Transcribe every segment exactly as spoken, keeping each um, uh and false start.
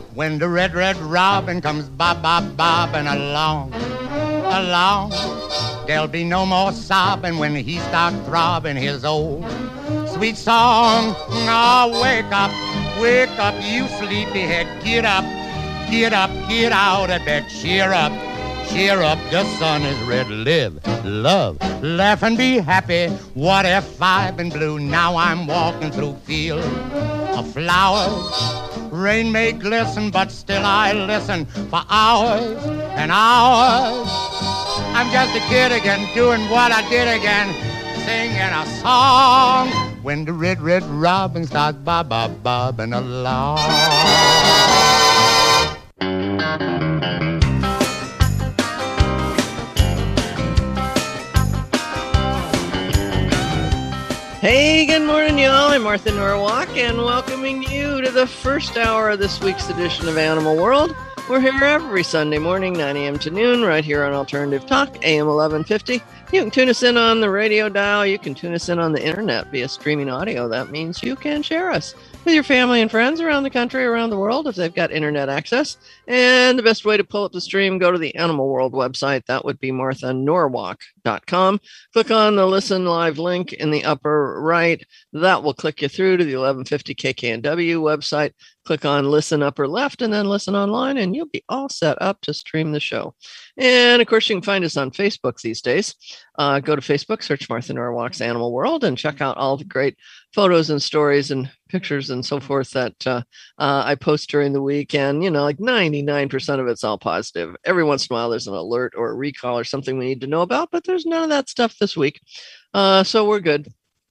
When the red, red robin comes bob, bob, bobbing along, along, there'll be no more sobbing when he starts throbbing his old sweet song. Oh, wake up, wake up, you sleepyhead, get up, get up, get out of bed, cheer up, cheer up, the sun is red, live, love, laugh and be happy. What if I've been blue? Now I'm walking through fields of flowers. Rain may glisten, but still I listen for hours and hours. I'm just a kid again, doing what I did again, singing a song. When the red, red robin starts bob, bob, bobbing along. Hey, good morning, y'all. I'm Martha Norwalk, and welcoming you to the first hour of this week's edition of Animal World. We're here every Sunday morning, nine a.m. to noon, right here on Alternative Talk, A M eleven fifty. You can tune us in on the radio dial. You can tune us in on the internet via streaming audio. That means you can share us with your family and friends around the country, around the world, if they've got internet access. And the best way to pull up the stream, go to the Animal World website. That would be martha norwalk dot com. Click on the Listen Live link in the upper right. That will click you through to the eleven fifty K K N W website. Click on Listen upper left and then Listen online, and you'll be all set up to stream the show. And of course, you can find us on Facebook these days. Uh, go to Facebook, search Martha Norwalk's Animal World, and check out all the great photos and stories and pictures and so forth that uh, uh, I post during the week. And, you know, like ninety-nine percent of it's all positive. Every once in a while, there's an alert or a recall or something we need to know about, but there's none of that stuff this week. Uh, so we're good.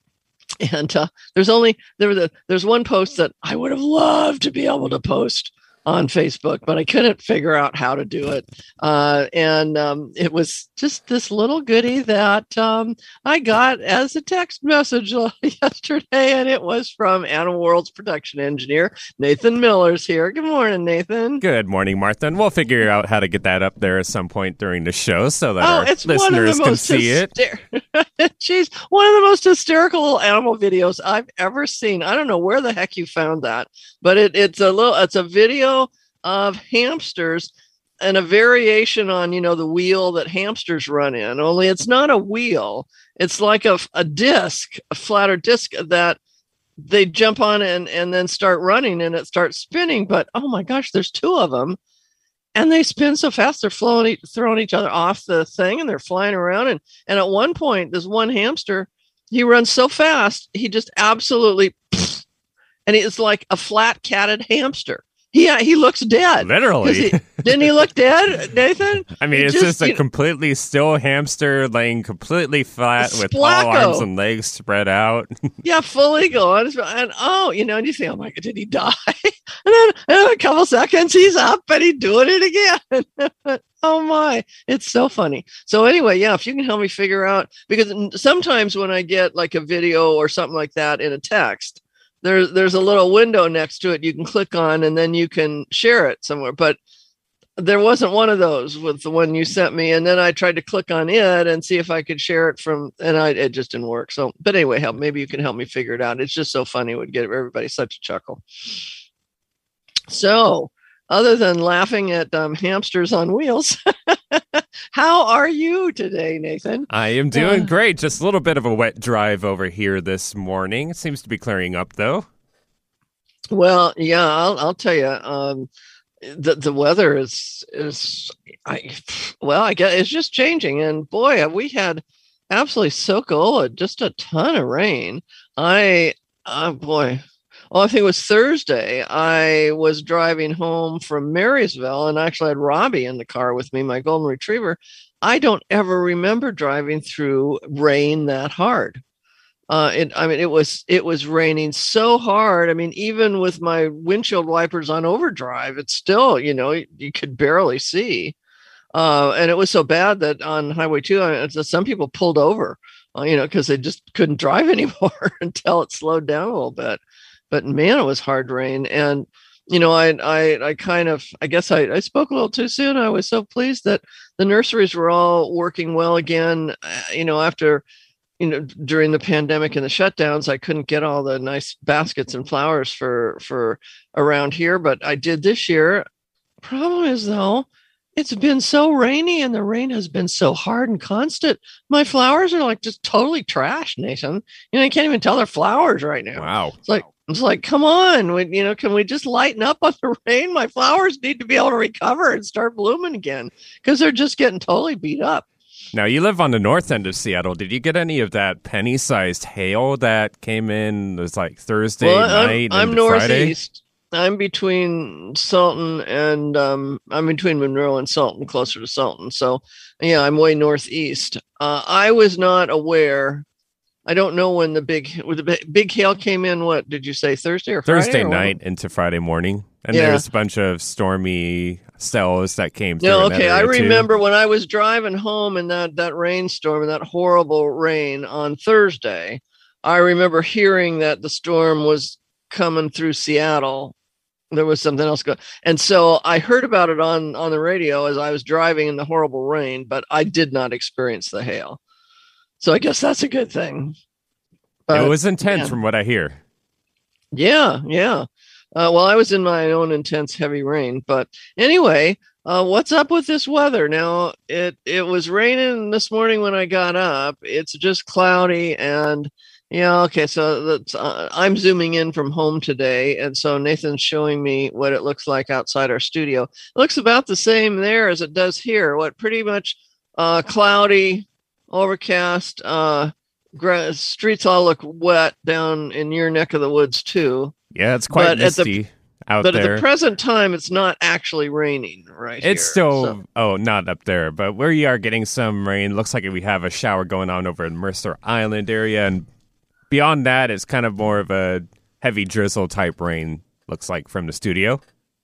And uh, there's only, there was a, there's one post that I would have loved to be able to post on Facebook, but I couldn't figure out how to do it. Uh, and um, it was just this little goodie that um, I got as a text message yesterday, and it was from Animal World's production engineer, Nathan Miller's here. Good morning, Nathan. Good morning, Martha. And we'll figure out how to get that up there at some point during the show so that oh, our it's listeners can see hyster- it. Jeez, one of the most hysterical animal videos I've ever seen. I don't know where the heck you found that, but it, it's a little, it's a video of hamsters and a variation on, you know, the wheel that hamsters run in, only it's not a wheel. It's like a, a disc, a flatter disc that they jump on and, and then start running and it starts spinning. But, oh my gosh, there's two of them and they spin so fast. They're flowing, throwing each other off the thing and they're flying around. And, and at one point, this one hamster, he runs so fast, he just absolutely, and it's like a flat catted hamster. Yeah, he looks dead. Literally. He, didn't he look dead, Nathan? I mean, he it's just, just a completely still hamster laying completely flat with all arms and legs spread out. Yeah, fully going. And oh, you know, and you think, oh my God, did he die? And then, and a couple seconds, he's up and he's doing it again. Oh my, it's so funny. So anyway, yeah, if you can help me figure out, because sometimes when I get like a video or something like that in a text, There's there's a little window next to it you can click on and then you can share it somewhere. But there wasn't one of those with the one you sent me. And then I tried to click on it and see if I could share it from, and I, it just didn't work. So, but anyway, help, maybe you can help me figure it out. It's just so funny. It would get everybody such a chuckle. So other than laughing at um, hamsters on wheels, how are you today, Nathan? I am doing uh, great. Just a little bit of a wet drive over here this morning. It seems to be clearing up, though. Well, yeah, I'll, I'll tell you. Um, the the weather is is I well, I guess it's just changing. And boy, have we had absolutely soak just a ton of rain. I oh boy. Oh, I think it was Thursday. I was driving home from Marysville and I actually had Robbie in the car with me, my golden retriever. I don't ever remember driving through rain that hard. Uh, it, I mean, it was it was raining so hard. I mean, even with my windshield wipers on overdrive, it's still, you know, you, you could barely see. Uh, and it was so bad that on Highway two, I mean, some people pulled over, uh, you know, because they just couldn't drive anymore until it slowed down a little bit. But man, it was hard rain. And, you know, I, I, I kind of, I guess I, I spoke a little too soon. I was so pleased that the nurseries were all working well again, uh, you know, after you know, during the pandemic and the shutdowns, I couldn't get all the nice baskets and flowers for for around here, but I did this year. Problem is, though, it's been so rainy and the rain has been so hard and constant. My flowers are like just totally trashed, Nathan. You know, I can't even tell they're flowers right now. Wow. It's like, it's like, come on, we, you know, can we just lighten up on the rain? My flowers need to be able to recover and start blooming again because they're just getting totally beat up. Now, you live on the north end of Seattle. Did you get any of that penny-sized hail that came in? It was like Thursday well, night I'm, I'm into northeast. Friday? I'm between Sultan and um, I'm between Monroe and Sultan, closer to Sultan. So, yeah, I'm way northeast. Uh, I was not aware. I don't know when the big the big hail came in. What did you say? Thursday or Friday? Thursday or night what? into Friday morning, and Yeah. there's a bunch of stormy cells that came through. No, in that okay. I area, too. remember when I was driving home in that that rainstorm and that horrible rain on Thursday. I remember hearing that the storm was coming through Seattle. There was something else going, and so I heard about it on on the radio as I was driving in the horrible rain. But I did not experience the hail, so I guess that's a good thing. But, it was intense, yeah. from what I hear. Yeah, yeah. Uh, well, I was in my own intense heavy rain, but anyway, uh, what's up with this weather now? It it was raining this morning when I got up. It's just cloudy and. Yeah, okay, so that's, uh, I'm zooming in from home today, and so Nathan's showing me what it looks like outside our studio. It looks about the same there as it does here. What pretty much uh, cloudy, overcast, uh, gra- streets all look wet down in your neck of the woods too. Yeah, it's quite But at the- misty out But there. at the present time, it's not actually raining right here. It's still, so- oh, not up there, but where you are getting some rain. Looks like we have a shower going on over in Mercer Island area, and beyond that, it's kind of more of a heavy drizzle type rain, looks like, from the studio.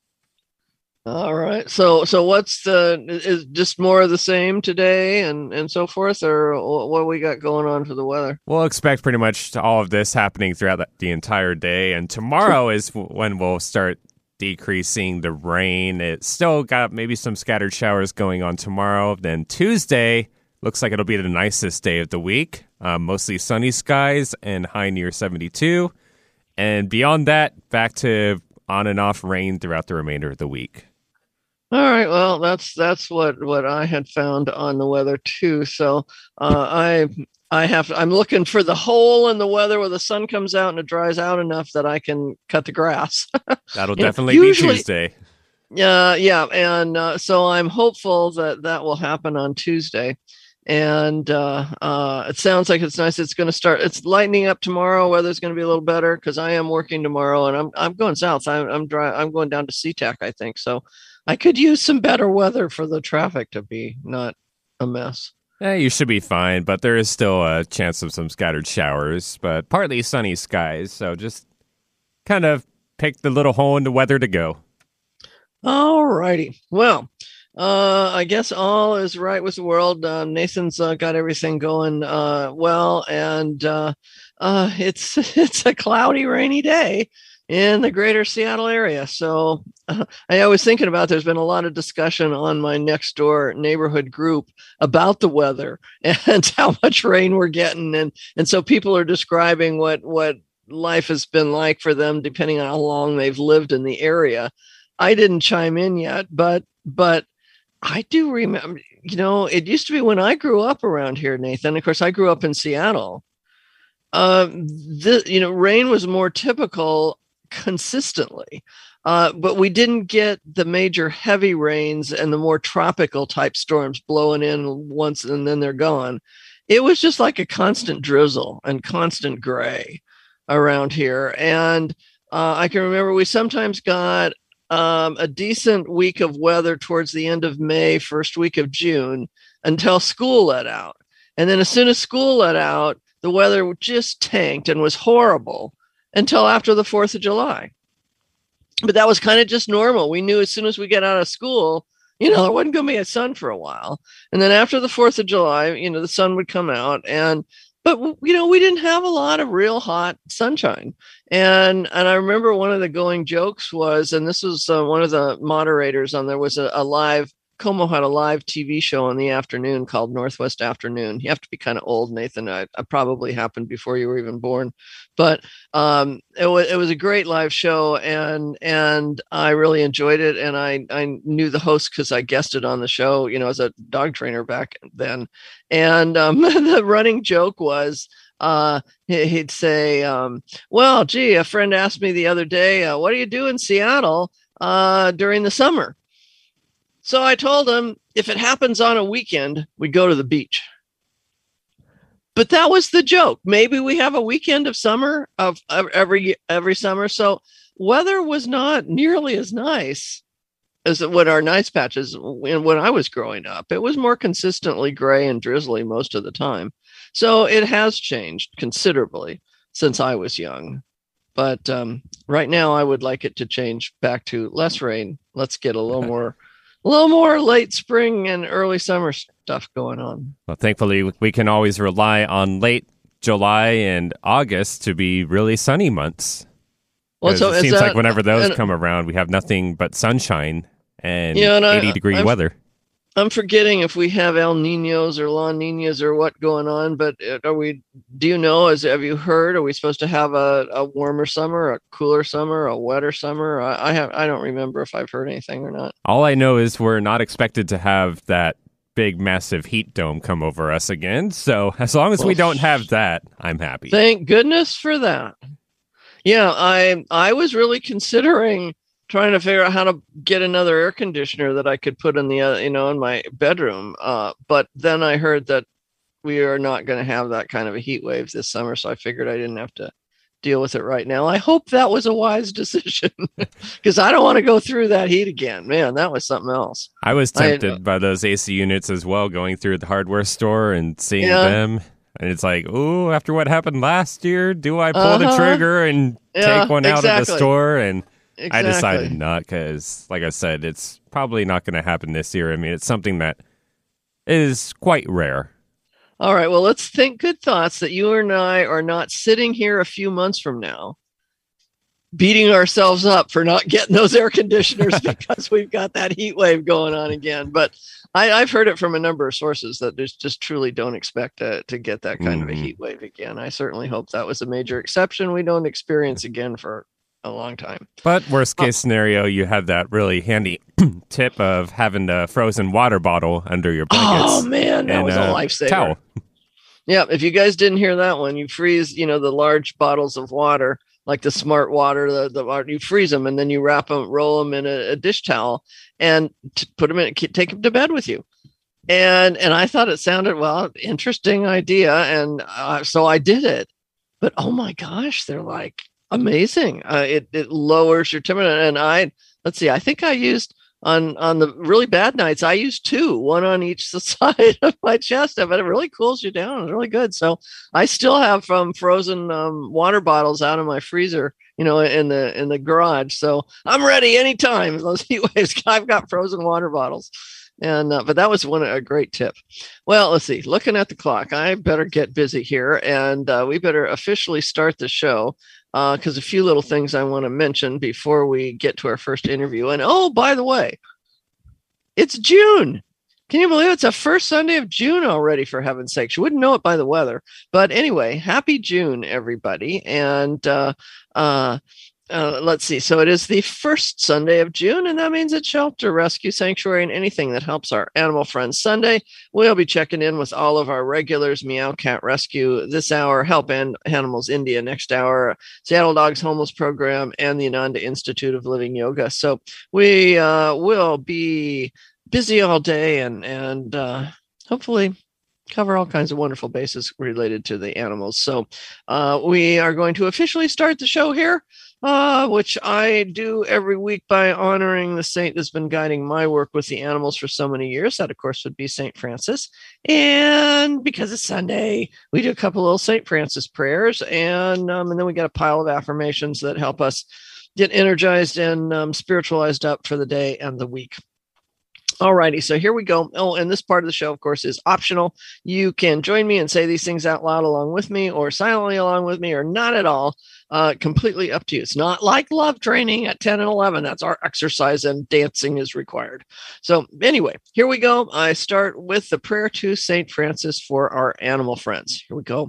All right. So, so what's the, is just more of the same today and, and so forth, or what we got going on for the weather? We'll expect pretty much all of this happening throughout the, the entire day, and tomorrow is when we'll start decreasing the rain. It's still got maybe some scattered showers going on tomorrow. Then Tuesday looks like it'll be the nicest day of the week. Um, mostly sunny skies and high near seventy-two. And beyond that, back to on and off rain throughout the remainder of the week. All right. Well, that's that's what, what I had found on the weather too. So uh, I I have I'm looking for the hole in the weather where the sun comes out and it dries out enough that I can cut the grass. That'll You know, definitely usually- be Tuesday. Yeah, yeah, and uh, so I'm hopeful that that will happen on Tuesday. And uh, uh, it sounds like it's nice. It's going to start. It's lightening up tomorrow. Weather's going to be a little better because I am working tomorrow, and I'm I'm going south. I'm I'm dry, I'm going down to SeaTac, I think. So I could use some better weather for the traffic to be not a mess. Eh, you should be fine, but there is still a chance of some scattered showers, but partly sunny skies. So just kind of pick the little hole in the weather to go. All righty. Well, uh, I guess all is right with the world. Uh, Nathan's uh, got everything going uh, well, and uh, uh, it's it's a cloudy, rainy day in the greater Seattle area. So uh, I was thinking about. There's been a lot of discussion on my next door neighborhood group about the weather and how much rain we're getting, and and so people are describing what what life has been like for them, depending on how long they've lived in the area. I didn't chime in yet, but but. I do remember, you know, it used to be when I grew up around here, Nathan. Of course, I grew up in Seattle. Um, the, you know, rain was more typical consistently, uh, but we didn't get the major heavy rains and the more tropical type storms blowing in once and then they're gone. It was just like a constant drizzle and constant gray around here. And uh, I can remember we sometimes got Um, a decent week of weather towards the end of May, first week of June, until school let out. And then as soon as school let out, the weather just tanked and was horrible until after the fourth of July. But that was kind of just normal. We knew as soon as we get out of school, you know, there wasn't going to be a sun for a while. And then after the fourth of July, you know, the sun would come out. And But, you know, we didn't have a lot of real hot sunshine. And and I remember one of the going jokes was, and this was uh, one of the moderators on there was a, a live Como had a live T V show in the afternoon called Northwest Afternoon. You have to be kind of old, Nathan. I, I probably happened before you were even born, but um, it was it was a great live show, and and I really enjoyed it. And I I knew the host because I guested on the show, you know, as a dog trainer back then. And um, the running joke was, uh, he'd say, um, "Well, gee, a friend asked me the other day, uh, what do you do in Seattle uh, during the summer?" So I told him if it happens on a weekend, we go to the beach. But that was the joke. Maybe we have a weekend of summer of, of every every summer. So weather was not nearly as nice as what our nice patches when, when I was growing up. It was more consistently gray and drizzly most of the time. So it has changed considerably since I was young. But um, right now, I would like it to change back to less rain. Let's get a little more. A little more late spring and early summer stuff going on. Well, thankfully, we can always rely on late July and August to be really sunny months. Well, so it seems that, like whenever those and, come around, we have nothing but sunshine and yeah, and eighty I, degree I'm, weather. I'm forgetting if we have El Ninos or La Ninas or what going on, but are we? Do you know? As have you heard? Are we supposed to have a, a warmer summer, a cooler summer, a wetter summer? I, I have. I don't remember if I've heard anything or not. All I know is we're not expected to have that big, massive heat dome come over us again. So as long as well, we don't have that, I'm happy. Thank goodness for that. Yeah, I I was really considering trying to figure out how to get another air conditioner that I could put in the, uh, you know, in my bedroom. Uh, but then I heard that we are not going to have that kind of a heat wave this summer. So I figured I didn't have to deal with it right now. I hope that was a wise decision because I don't want to go through that heat again. Man, that was something else. I was tempted I, by those A C units as well, going through the hardware store and seeing yeah. them. And it's like, ooh, after what happened last year, do I pull uh-huh. the trigger and yeah, take one out exactly. of the store? And Exactly. I decided not because, like I said, it's probably not going to happen this year. I mean, it's something that is quite rare. All right. Well, let's think good thoughts that you and I are not sitting here a few months from now beating ourselves up for not getting those air conditioners because we've got that heat wave going on again. But I, I've heard it from a number of sources that there's just truly don't expect to, to get that kind mm-hmm. of a heat wave again. I certainly hope that was a major exception we don't experience again for a long time. But worst case oh. scenario, you have that really handy tip of having the frozen water bottle under your blankets. Oh man, that was a lifesaver. Towel. Yeah, if you guys didn't hear that one, you freeze, you know, the large bottles of water, like the Smart Water, the, the you freeze them and then you wrap them, roll them in a, a dish towel and t- put them in, take them to bed with you. And and I thought it sounded, well, interesting idea. And uh, so I did it. But oh my gosh, they're like amazing. Uh, it, it lowers your temperature. And I, let's see, I think I used on, on the really bad nights, I used two, one on each side of my chest. But it really cools you down. It's really good. So I still have from frozen um, water bottles out of my freezer, you know, in the, in the garage. So I'm ready anytime. Those heat waves, I've got frozen water bottles. And uh, but that was one a great tip. Well, let's see. Looking at the clock, I better get busy here, and uh, we better officially start the show because uh, a few little things I want to mention before we get to our first interview. And oh, by the way, it's June. Can you believe it's the first Sunday of June already? For heaven's sakes, you wouldn't know it by the weather. But anyway, happy June, everybody, and. Uh, uh, Uh, let's see. So it is the first Sunday of June, and that means it's Shelter, Rescue, Sanctuary, and anything that helps our animal friends Sunday. We'll be checking in with all of our regulars, Meow Cat Rescue this hour, Help Animals India next hour, Seattle Dogs Homeless Program, and the Ananda Institute of Living Yoga. So we uh, will be busy all day and, and uh, hopefully cover all kinds of wonderful bases related to the animals. So uh, we are going to officially start the show here. Uh, which I do every week by honoring the saint that's been guiding my work with the animals for so many years. That, of course, would be Saint Francis. And because it's Sunday, we do a couple little Saint Francis prayers. And, um, and then we got a pile of affirmations that help us get energized and um, spiritualized up for the day and the week. Alrighty, so here we go. Oh, and this part of the show, of course, is optional. You can join me and say these things out loud along with me, or silently along with me, or not at all. Uh, completely up to you. It's not like love training at ten and eleven. That's our exercise, and dancing is required. So anyway, here we go. I start with the prayer to Saint Francis for our animal friends. Here we go.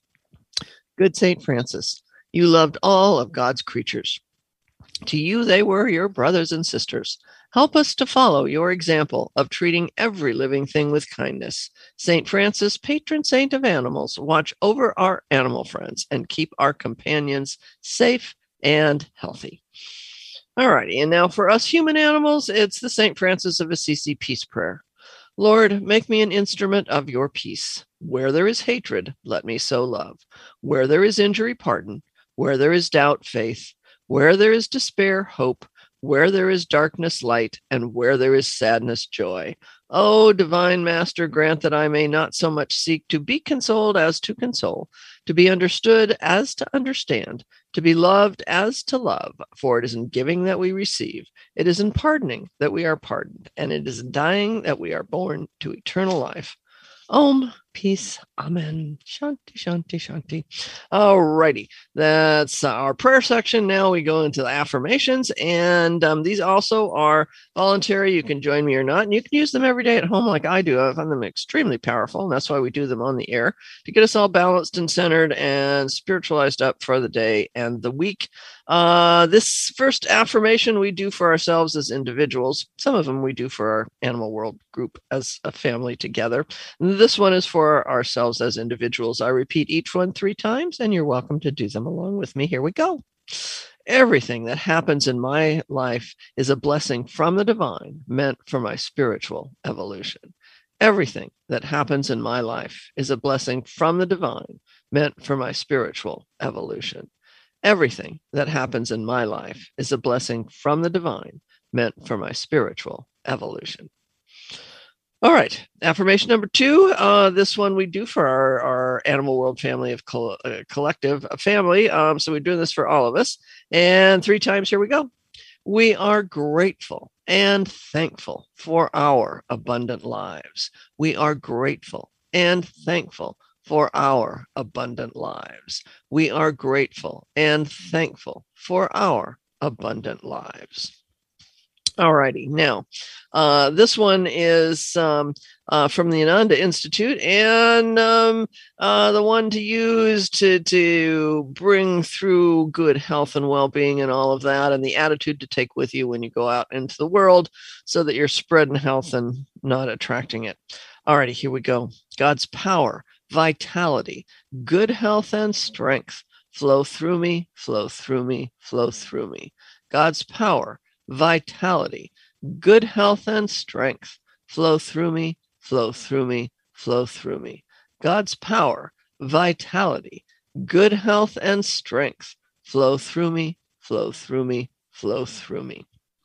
Good Saint Francis, you loved all of God's creatures. To you, they were your brothers and sisters. Help us to follow your example of treating every living thing with kindness. Saint Francis, patron saint of animals, watch over our animal friends and keep our companions safe and healthy. All righty, and now for us human animals, it's the Saint Francis of Assisi peace prayer. Lord, make me an instrument of your peace. Where there is hatred, let me sow love. Where there is injury, pardon. Where there is doubt, faith. Where there is despair, hope. Where there is darkness, light, and where there is sadness, joy. O divine Master, grant that I may not so much seek to be consoled as to console, to be understood as to understand, to be loved as to love. For it is in giving that we receive, it is in pardoning that we are pardoned, and it is in dying that we are born to eternal life. Om, peace, amen. Shanti, shanti, shanti. All righty. That's our prayer section. Now we go into the affirmations, and um, these also are voluntary. You can join me or not, and you can use them every day at home like I do. I find them extremely powerful, and that's why we do them on the air, to get us all balanced and centered and spiritualized up for the day and the week. Uh, this first affirmation we do for ourselves as individuals. Some of them we do for our Animal World group as a family together. This one is for ourselves as individuals. I repeat each one three times, and you're welcome to do them along with me. Here we go. Everything that happens in my life is a blessing from the divine, meant for my spiritual evolution. Everything that happens in my life is a blessing from the divine, meant for my spiritual evolution. Everything that happens in my life is a blessing from the divine, meant for my spiritual evolution. All right, affirmation number two. Uh, this one we do for our, our Animal World family of co- uh, collective uh, family. Um, so we're doing this for all of us. And three times, here we go. We are grateful and thankful for our abundant lives. We are grateful and thankful for our abundant lives. We are grateful and thankful for our abundant lives. All righty. Now, uh, this one is um, uh, from the Ananda Institute, and um, uh, the one to use to, to bring through good health and well-being and all of that, and the attitude to take with you when you go out into the world so that you're spreading health and not attracting it. All righty, here we go. God's power, vitality, good health, and strength flow through me, flow through me, flow through me. God's power, vitality, good health, and strength flow through me, flow through me, flow through me. God's power, vitality, good health, and strength flow through me, flow through me, flow through me.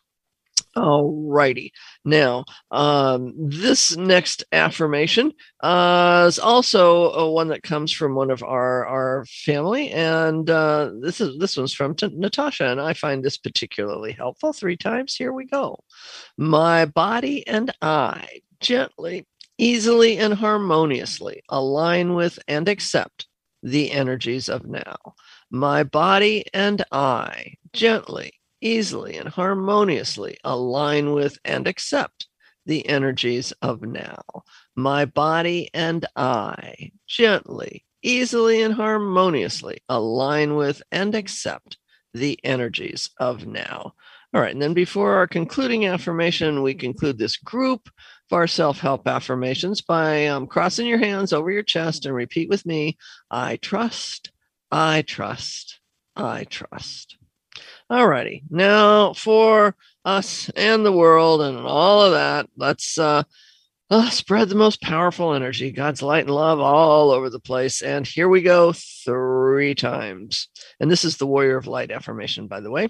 All righty. Now, um, this next affirmation uh, is also uh, one that comes from one of our, our family, and uh, this is this one's from T- Natasha, and I find this particularly helpful. Three times. Here we go. My body and I gently, easily, and harmoniously align with and accept the energies of now. My body and I gently, easily, and harmoniously align with and accept the energies of now. My body and I gently, easily, and harmoniously align with and accept the energies of now. All right, and then before our concluding affirmation, we conclude this group of our self-help affirmations by um, crossing your hands over your chest and repeat with me, I trust, I trust, I trust. All righty. Now for us and the world and all of that, let's uh, uh, spread the most powerful energy, God's light and love all over the place. And here we go three times. And this is the Warrior of Light affirmation, by the way.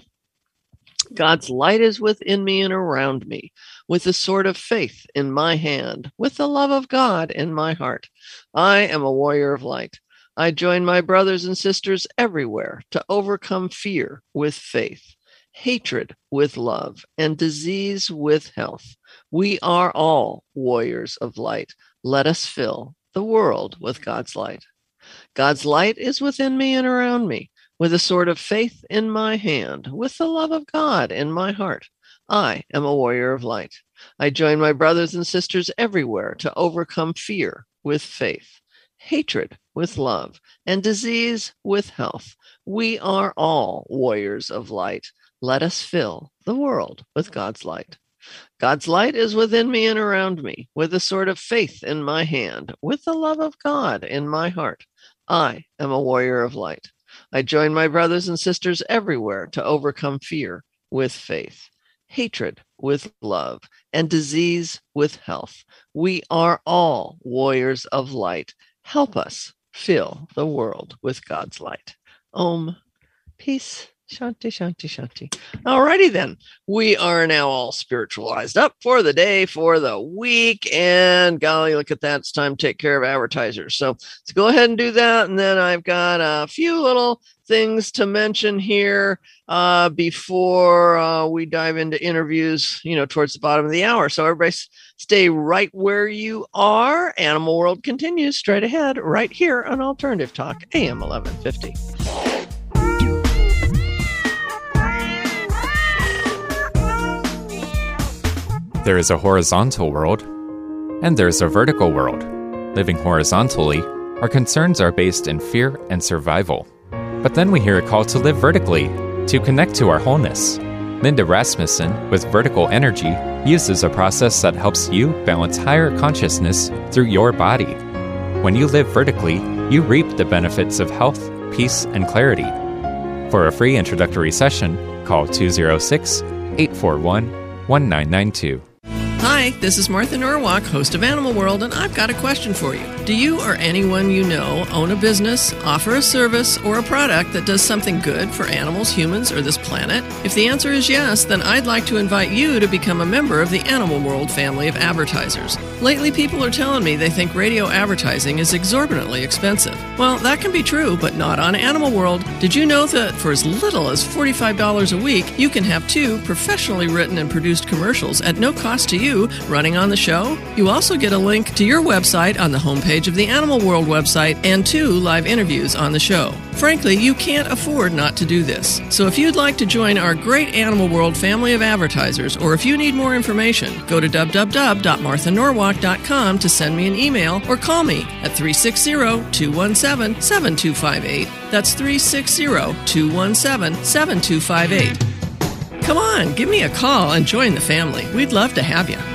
God's light is within me and around me, with the sword of faith in my hand, with the love of God in my heart. I am a warrior of light. I join my brothers and sisters everywhere to overcome fear with faith. hatred with love, and disease with health. We are all warriors of light. Let us fill the world with God's light. God's light is within me and around me, with a sword of faith in my hand, with the love of God in my heart. I am a warrior of light. I join my brothers and sisters everywhere to overcome fear with faith, hatred with love, and disease with health. We are all warriors of light. Let us fill the world with God's light. God's light is within me and around me, with a sword of faith in my hand, with the love of God in my heart. I am a warrior of light. I join my brothers and sisters everywhere to overcome fear with faith, hatred with love, and disease with health. We are all warriors of light. Help us fill the world with God's light. Om. Peace. Shanti, shanti, shanti. Alrighty then. We are now all spiritualized up for the day, for the week. And golly, look at that. It's time to take care of advertisers. So let's go ahead and do that. And then I've got a few little things to mention here uh, before uh, we dive into interviews, you know, towards the bottom of the hour. So everybody stay right where you are. Animal World continues straight ahead right here on Alternative Talk, A M eleven fifty. There is a horizontal world, and there's a vertical world. Living horizontally, our concerns are based in fear and survival. But then we hear a call to live vertically, to connect to our wholeness. Linda Rasmussen, with Vertical Energy, uses a process that helps you balance higher consciousness through your body. When you live vertically, you reap the benefits of health, peace, and clarity. For a free introductory session, call two oh six, eight four one, one nine nine two. Hi, this is Martha Norwalk, host of Animal World, and I've got a question for you. Do you or anyone you know own a business, offer a service, or a product that does something good for animals, humans, or this planet? If the answer is yes, then I'd like to invite you to become a member of the Animal World family of advertisers. Lately, people are telling me they think radio advertising is exorbitantly expensive. Well, that can be true, but not on Animal World. Did you know that for as little as forty-five dollars a week, you can have two professionally written and produced commercials at no cost to you running on the show? You also get a link to your website on the homepage of the Animal World website and two live interviews on the show. Frankly, you can't afford not to do this. So if you'd like to join our great Animal World family of advertisers, or if you need more information, go to w w w dot martha norwalk dot com to send me an email or call me at three six zero, two one seven, seven two five eight. That's three six zero, two one seven, seven two five eight. Come on, give me a call and join the family. We'd love to have you.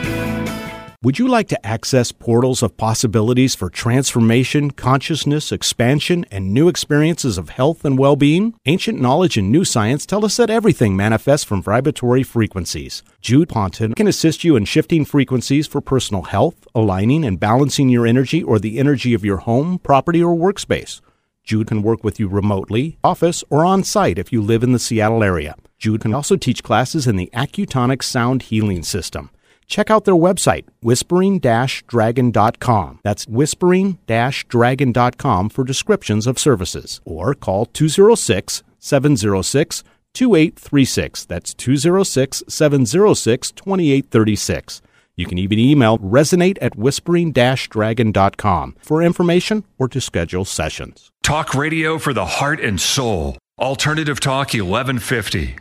Would you like to access portals of possibilities for transformation, consciousness, expansion, and new experiences of health and well-being? Ancient knowledge and new science tell us that everything manifests from vibratory frequencies. Jude Ponton can assist you in shifting frequencies for personal health, aligning and balancing your energy or the energy of your home, property, or workspace. Jude can work with you remotely, office, or on-site if you live in the Seattle area. Jude can also teach classes in the Accutonic Sound Healing System. Check out their website, whispering dash dragon dot com. That's whispering dash dragon dot com for descriptions of services. Or call two oh six, seven oh six, two eight three six. That's two oh six, seven oh six, two eight three six. You can even email resonate at whispering dash dragon dot com for information or to schedule sessions. Talk radio for the heart and soul. Alternative Talk eleven fifty.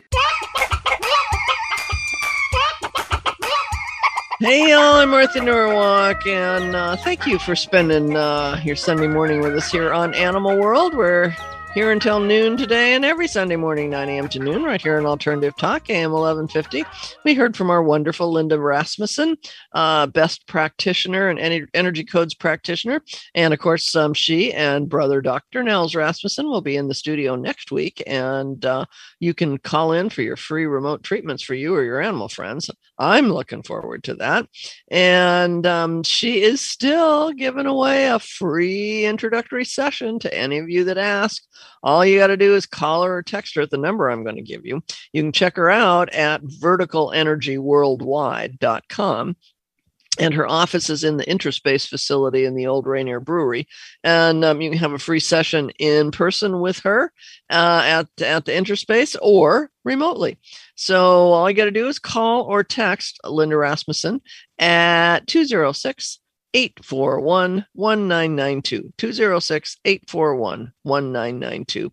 Hey y'all, I'm Martha Norwalk, and uh, thank you for spending uh, your Sunday morning with us here on Animal World. We're here until noon today, and every Sunday morning, nine a.m. to noon, right here on Alternative Talk, A M eleven fifty. We heard from our wonderful Linda Rasmussen, uh, best practitioner and en- energy codes practitioner. And of course, um, she and brother Doctor Nels Rasmussen will be in the studio next week. And uh, you can call in for your free remote treatments for you or your animal friends. I'm looking forward to that. And um, she is still giving away a free introductory session to any of you that ask. All you got to do is call her or text her at the number I'm going to give you. You can check her out at vertical energy worldwide dot com. And her office is in the Interspace facility in the old Rainier Brewery. And um, you can have a free session in person with her uh, at, at the Interspace or remotely. So all you got to do is call or text Linda Rasmussen at two oh six, eight four one, one nine nine two. two oh six, eight four one, one nine nine two.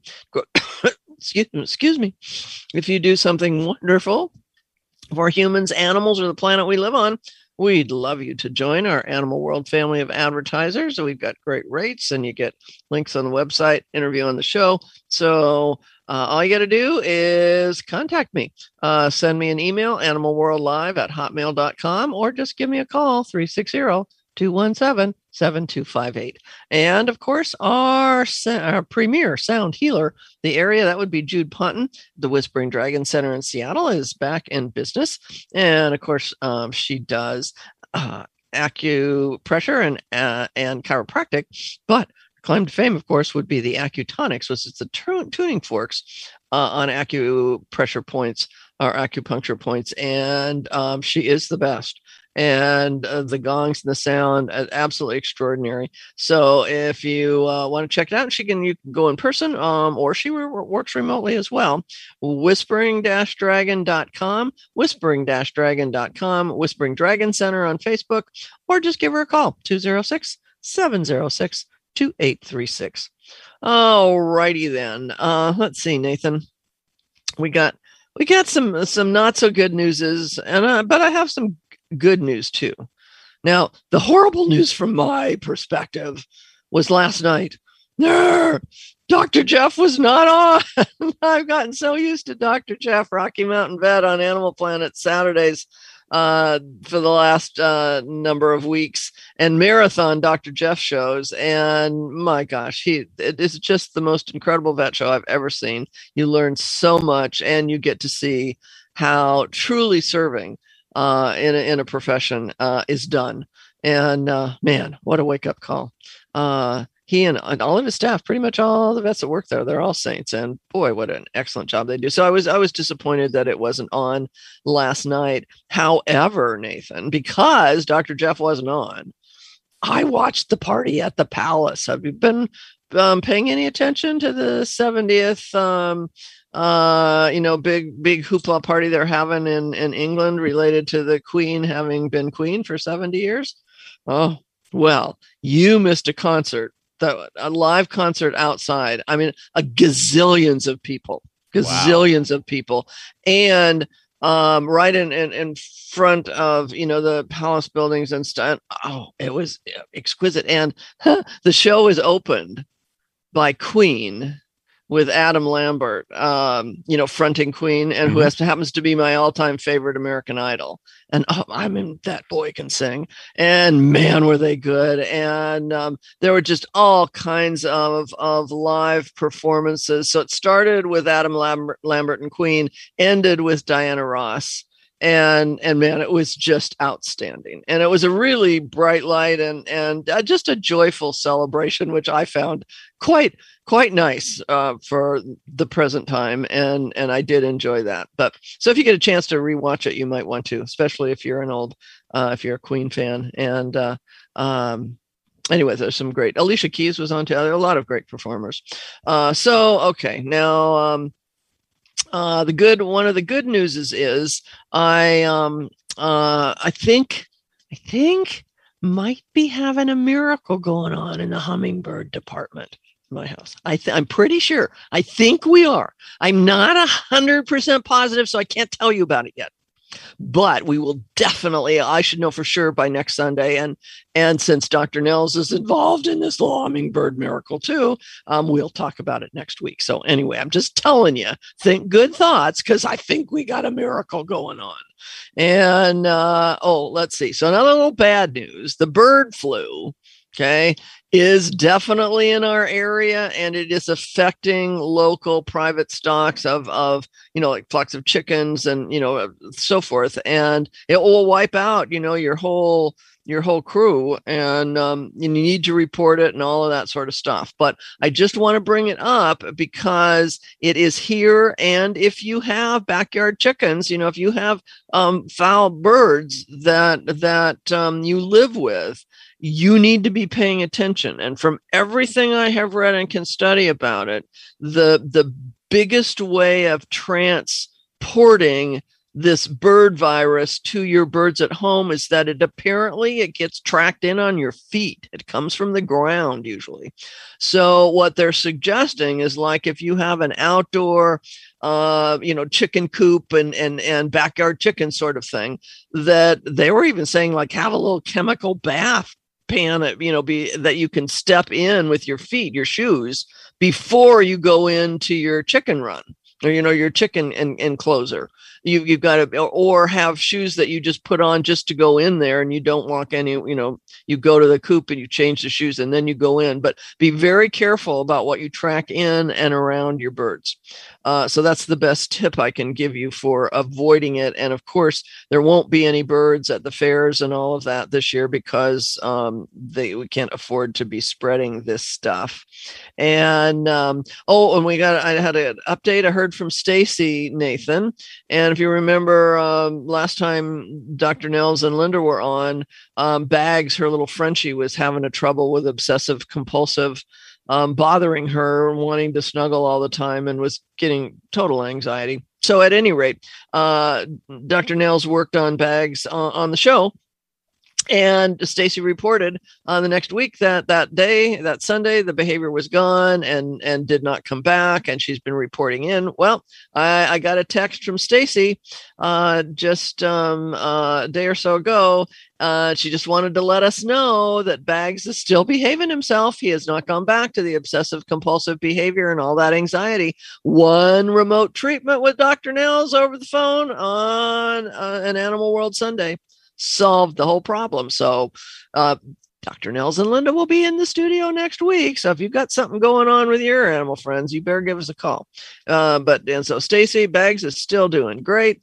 excuse, excuse me. If you do something wonderful for humans, animals, or the planet we live on, we'd love you to join our Animal World family of advertisers. We've got great rates, and you get links on the website, interview on the show. So uh, all you got to do is contact me. Uh, send me an email, animalworldlive at hotmail dot com, or just give me a call, three six zero, two one seven, seven two five eight. And of course, our, our premier sound healer, the area that would be Jude Ponton, the Whispering Dragon Center in Seattle, is back in business. And of course, um, she does uh, acupressure and uh, and chiropractic, but claim to fame, of course, would be the Accutonics, which is the tu- tuning forks uh, on acupressure points or acupuncture points. And um, she is the best. And uh, the gongs and the sound, uh, absolutely extraordinary. So if you uh, want to check it out, she can you can go in person, um, or she re- works remotely as well. whispering dash dragon dot com, whispering dash dragon dot com, Whispering Dragon Center on Facebook, or just give her a call, two oh six, seven oh six, two eight three six. All righty then. Uh, let's see, Nathan. We got we got some some not so good newses, and uh, but I have some good news too. Now, the horrible news from my perspective was last night. Arr, Doctor Jeff was not on. I've gotten so used to Doctor Jeff, Rocky Mountain Vet on Animal Planet Saturdays uh, for the last uh, number of weeks, and marathon Doctor Jeff shows. And my gosh, he it is just the most incredible vet show I've ever seen. You learn so much, and you get to see how truly serving uh, in a, in a profession uh, is done. And uh, man, what a wake up call. Uh, he and, and all of his staff, pretty much all the vets that work there, they're all saints. And boy, what an excellent job they do. So I was, I was disappointed that it wasn't on last night. However, Nathan, because Doctor Jeff wasn't on, I watched the party at the Palace. Have you been um, paying any attention to the seventieth, um, uh, you know, big, big hoopla party they're having in, in England related to the Queen having been Queen for seventy years? Oh, well, you missed a concert, the, a live concert outside. I mean, a gazillions of people, gazillions wow. of people. And um, right in, in, in front of, you know, the palace buildings and stuff. Oh, it was exquisite. And huh, the show is opened by Queen, with Adam Lambert, um, you know, fronting Queen, and mm-hmm. who has, happens to be my all-time favorite American Idol. And oh, I mean, that boy can sing. And man, were they good. And um, there were just all kinds of, of live performances. So it started with Adam Lambert, Lambert and Queen, ended with Diana Ross. And, and man, it was just outstanding. And it was a really bright light and, and uh, just a joyful celebration, which I found quite, quite nice uh, for the present time. And, and I did enjoy that. But so if you get a chance to rewatch it, you might want to, especially if you're an old, uh, if you're a Queen fan. And uh, um, anyway, there's some great, Alicia Keys was on too. There are a lot of great performers. Uh, so, okay. Now, um, Uh, the good one of the good news is, is I um uh I think I think might be having a miracle going on in the hummingbird department in my house. I th- I'm pretty sure. I think we are. I'm not a hundred percent positive, so I can't tell you about it yet. But we will definitely, I should know for sure by next Sunday. And and since Doctor Nels is involved in this little hummingbird miracle too, um, we'll talk about it next week. So anyway, I'm just telling you, think good thoughts, because I think we got a miracle going on. And, uh, oh, let's see. So another little bad news, the bird flu, okay, is definitely in our area, and it is affecting local private stocks of, of you know, like flocks of chickens and, you know, so forth. And it will wipe out, you know, your whole your whole crew, and um, you need to report it and all of that sort of stuff. But I just want to bring it up because it is here. And if you have backyard chickens, you know, if you have um, foul birds that that um, you live with, you need to be paying attention. And from everything I have read and can study about it, the the biggest way of transporting this bird virus to your birds at home is that it apparently it gets tracked in on your feet. It comes from the ground usually. So what they're suggesting is, like, if you have an outdoor uh, you know, chicken coop and, and, and backyard chicken sort of thing, that they were even saying, like, have a little chemical bath pan, you know, be that you can step in with your feet, your shoes, before you go into your chicken run, or, you know, your chicken en- enclosure. You, you've got to, or have shoes that you just put on just to go in there, and you don't walk any, you know, you go to the coop and you change the shoes and then you go in. But be very careful about what you track in and around your birds. Uh, so that's the best tip I can give you for avoiding it. And of course, there won't be any birds at the fairs and all of that this year because um, they we can't afford to be spreading this stuff. And um, oh, and we got I had an update. I heard from Stacy, Nathan, and if you remember um, last time Doctor Nels and Linda were on, um, Bags, her little Frenchie, was having a trouble with obsessive compulsive. Um, bothering her, wanting to snuggle all the time, and was getting total anxiety. So at any rate, uh, Doctor Nails worked on Bags uh, on the show, and Stacy reported uh, the next week that that day, that Sunday, the behavior was gone and and did not come back, and she's been reporting in. Well, I, I got a text from Stacy uh, just um, uh, a day or so ago. Uh, she just wanted to let us know that Bags is still behaving himself. He has not gone back to the obsessive compulsive behavior and all that anxiety. One remote treatment with Doctor Nails over the phone on uh, an Animal World Sunday solved the whole problem. So uh, Doctor Nels and Linda will be in the studio next week. So if you've got something going on with your animal friends, you better give us a call. Uh, but and so Stacy, Bags is still doing great.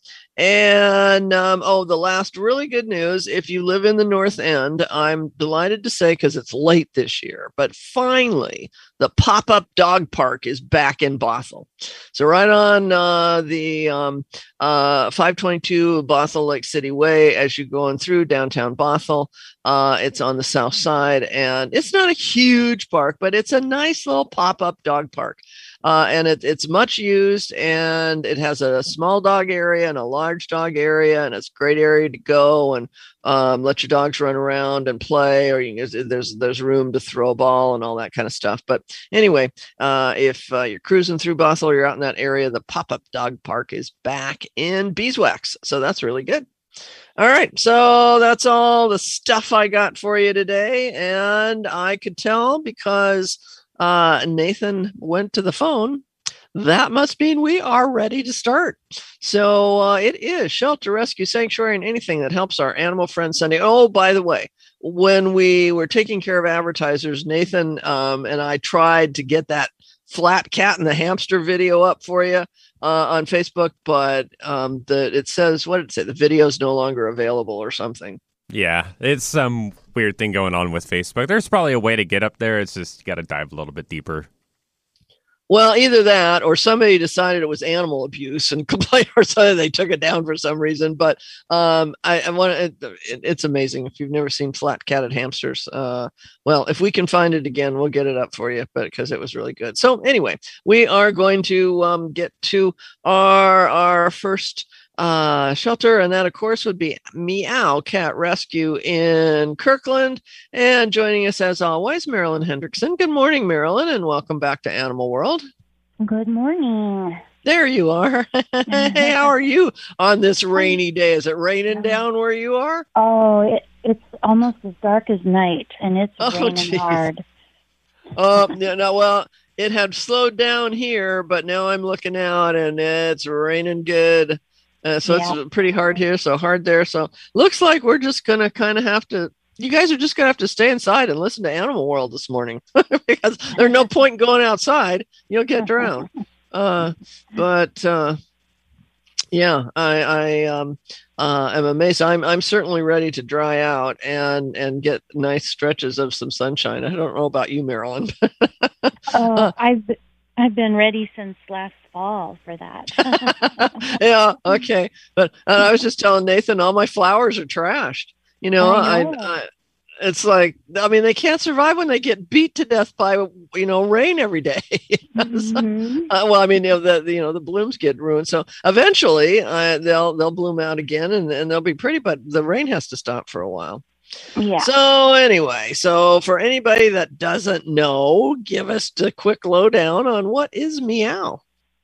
And um, oh, the last really good news, if you live in the North End, I'm delighted to say, because it's late this year, but finally the pop-up dog park is back in Bothell. So right on uh, the um, uh, five twenty-two Bothell Lake City Way, as you're going through downtown Bothell, uh, it's on the south side, and it's not a huge park, but it's a nice little pop-up dog park. Uh, and it, it's much used, and it has a small dog area and a large dog area, and it's a great area to go and um, let your dogs run around and play, or you can, there's there's room to throw a ball and all that kind of stuff. But anyway, uh, if uh, you're cruising through Bothell, you're out in that area, the pop-up dog park is back in Beeswax, so that's really good. All right, so that's all the stuff I got for you today, and I could tell because Uh, Nathan went to the phone, that must mean we are ready to start. So uh, it is Shelter, Rescue, Sanctuary, and anything that helps our animal friends Sunday. Oh, by the way, when we were taking care of advertisers, Nathan um, and I tried to get that flat cat and the hamster video up for you uh, on Facebook, but um, the it says, what did it say? The video is no longer available or something. Yeah, it's some weird thing going on with Facebook. There's probably a way to get up there. It's just you got to dive a little bit deeper. Well, either that or somebody decided it was animal abuse and complained, or something. They took it down for some reason. But um, I, I want it, it, it's amazing. If you've never seen flat-catted hamsters, uh, well, if we can find it again, we'll get it up for you. But because it was really good. So anyway, we are going to um, get to our our first uh shelter, and that of course would be Meow Cat Rescue in Kirkland. And joining us as always, Marilyn Hendrickson. Good morning, Marilyn, and welcome back to Animal World. Good morning. There you are. Hey, how are you on this rainy day? Is it raining down where you are? Oh, it, it's almost as dark as night, and it's Oh, raining geez. hard. Um yeah, no, well, it had slowed down here, but now I'm looking out and it's raining good. Uh, so Yeah. it's pretty hard here, so hard there. So looks like we're just going to kind of have to you guys are just going to have to stay inside and listen to Animal World this morning because there's no point in going outside. You'll get drowned. Uh, but uh, yeah, I, I um, uh, am amazed. I'm I'm certainly ready to dry out and and get nice stretches of some sunshine. I don't know about you, Marilyn. Oh, I've I've been ready since last fall for that. Yeah, okay. But uh, I was just telling Nathan, all my flowers are trashed. You know, I I, know. I it's like, I mean, they can't survive when they get beat to death by, you know, rain every day. Mhm. uh, well, I mean, you know, the you know the blooms get ruined. So eventually, uh, they'll they'll bloom out again, and, and they'll be pretty. But the rain has to stop for a while. Yeah. So anyway, so for anybody that doesn't know, give us a quick lowdown on what is Meow.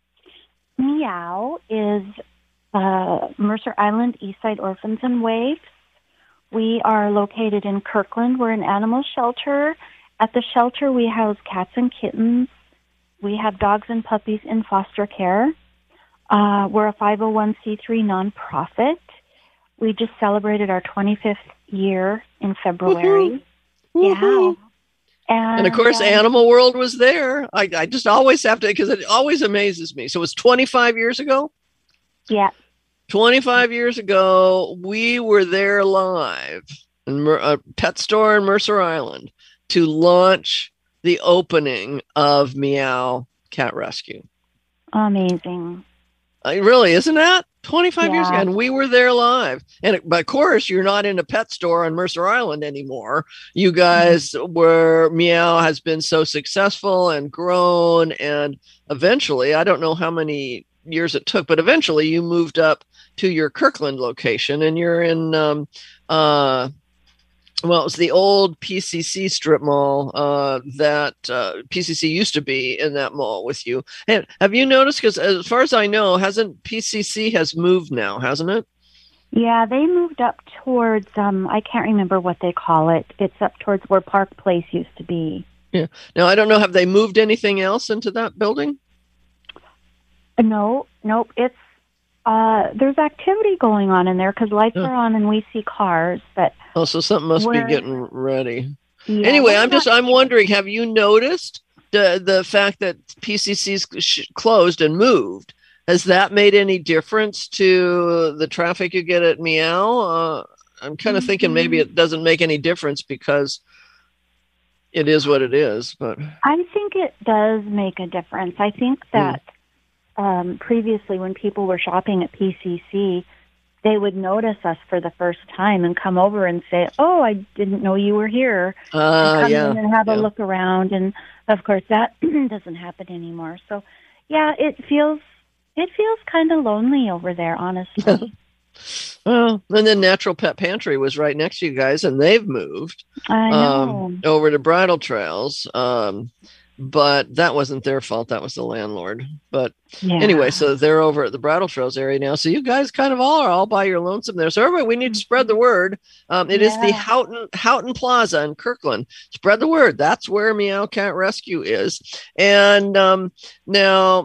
Meow is uh, Mercer Island Eastside Orphans and Waifs. We are located in Kirkland. We're an animal shelter. At the shelter, we house cats and kittens. We have dogs and puppies in foster care. Uh, we're a five oh one c three nonprofit. We just celebrated our twenty-fifth year in February. Woohoo. Yeah. And, And of course, um, Animal World was there. I, I just always have to, because it always amazes me. So it was twenty-five years ago. Yeah. twenty-five years ago, we were there live in Mer- a pet store in Mercer Island to launch the opening of Meow Cat Rescue. Amazing. Uh, really, isn't that? twenty-five years ago, Yeah. and we were there live. And it- but of course, you're not in a pet store on Mercer Island anymore. You guys were, Meow has been so successful and grown, and eventually, I don't know how many years it took, but eventually you moved up to your Kirkland location, and you're in, um, uh, well, it's the old P C C strip mall uh, that uh, P C C used to be in that mall with you. And have you noticed? Because as far as I know, hasn't P C C has moved now, hasn't it? Yeah, they moved up towards, um, I can't remember what they call it. It's up towards where Park Place used to be. Yeah. Now I don't know. Have they moved anything else into that building? No, nope. It's uh, there's activity going on in there because lights Yeah. are on and we see cars. But Oh, so something must Where- be getting ready. yeah, Anyway, we're I'm just not- I'm wondering, have you noticed the the fact that P C C's sh- closed and moved? Has that made any difference to the traffic you get at Meow? Uh, I'm kind of thinking maybe it doesn't make any difference because it is what it is. But I think it does make a difference. I think that um, previously, when people were shopping at P C C, they would notice us for the first time and come over and say, "Oh, I didn't know you were here." uh, and come yeah, in and have yeah. a look around, and of course that doesn't happen anymore. So, yeah, it feels it feels kind of lonely over there, honestly. Well, and then Natural Pet Pantry was right next to you guys, and they've moved I know. um, over to Bridal Trails. Um, but that wasn't their fault. That was the landlord. But yeah. anyway, so they're over at the Bridal Trails area now. So you guys kind of all are all by your lonesome there. So everybody, we need to spread the word. Um, it is the Yeah. Houghton Houghton Plaza in Kirkland. Spread the word. That's where Meow Cat Rescue is. And um, now,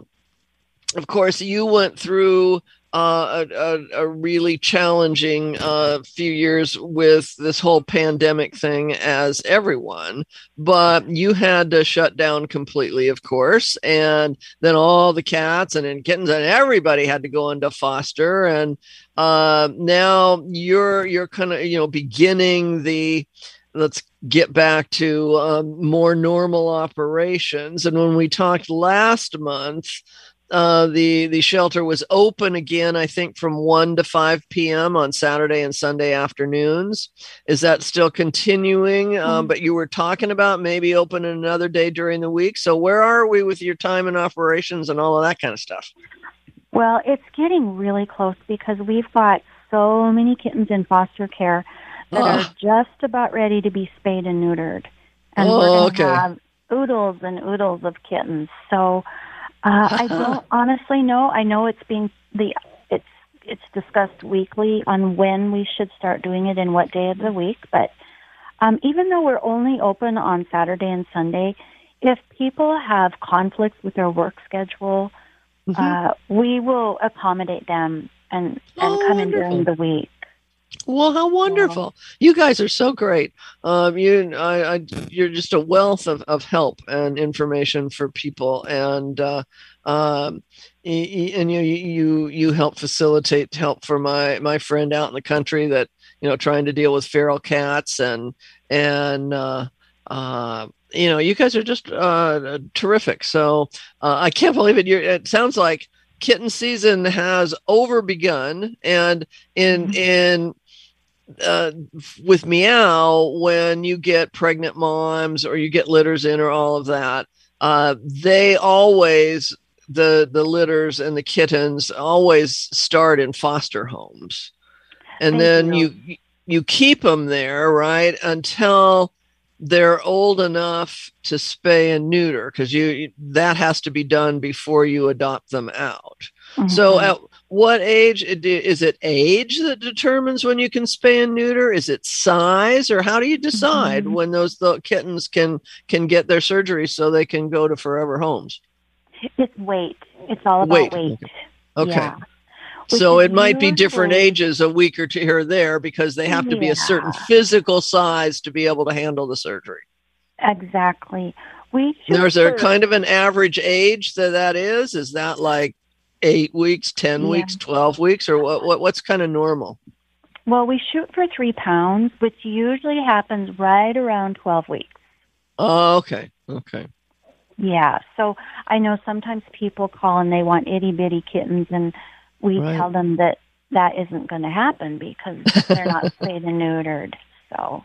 of course, you went through uh, a, a, a really challenging uh, few years with this whole pandemic thing, as everyone, but you had to shut down completely, of course. And then all the cats and kittens and everybody had to go into foster. And uh, now you're, you're kind of, you know, beginning the, let's get back to um, more normal operations. And when we talked last month, Uh, the the shelter was open again, I think, from one to five p.m. on Saturday and Sunday afternoons. Is that still continuing? Um, but you were talking about maybe opening another day during the week. So where are we with your time and operations and all of that kind of stuff? Well, it's getting really close because we've got so many kittens in foster care that Oh. are just about ready to be spayed and neutered. And Oh, we're going okay. to have oodles and oodles of kittens. So uh, I don't honestly know. I know it's being the it's it's discussed weekly on when we should start doing it and what day of the week. But um, even though we're only open on Saturday and Sunday, if people have conflicts with their work schedule, Mhm. uh, we will accommodate them and, and Oh, come in during wonderful. the week. Well, how wonderful! You guys are so great. Um, you, I, I, you're just a wealth of, of help and information for people, and uh, um, and you, you, you help facilitate help for my my friend out in the country that you know trying to deal with feral cats and and uh, uh, you know you guys are just uh, terrific. So uh, I can't believe it. You're, it sounds like kitten season has over begun, and in mm-hmm. in Uh, with Meow, when you get pregnant moms or you get litters in or all of that, uh, they always, the the litters and the kittens always start in foster homes. And Thank then you. you you keep them there, right, until they're old enough to spay and neuter, because you that has to be done before you adopt them out. Mm-hmm. So at what age is it age that determines when you can spay and neuter? Is it size, or how do you decide mm-hmm. when those the kittens can can get their surgery so they can go to forever homes? It's weight. It's all about weight. weight. Okay. Yeah. So it might be different ages, a week or two here or there, because they have to be yeah. a certain physical size to be able to handle the surgery. Exactly. We There's there kind of an average age that that is? Is that like eight weeks, ten yeah. weeks, twelve weeks, or what, what? What's kind of normal? Well, we shoot for three pounds, which usually happens right around twelve weeks. Oh, okay. Okay. Yeah. So I know sometimes people call and they want itty bitty kittens, and we right. tell them that that isn't going to happen because they're not spayed and neutered. So,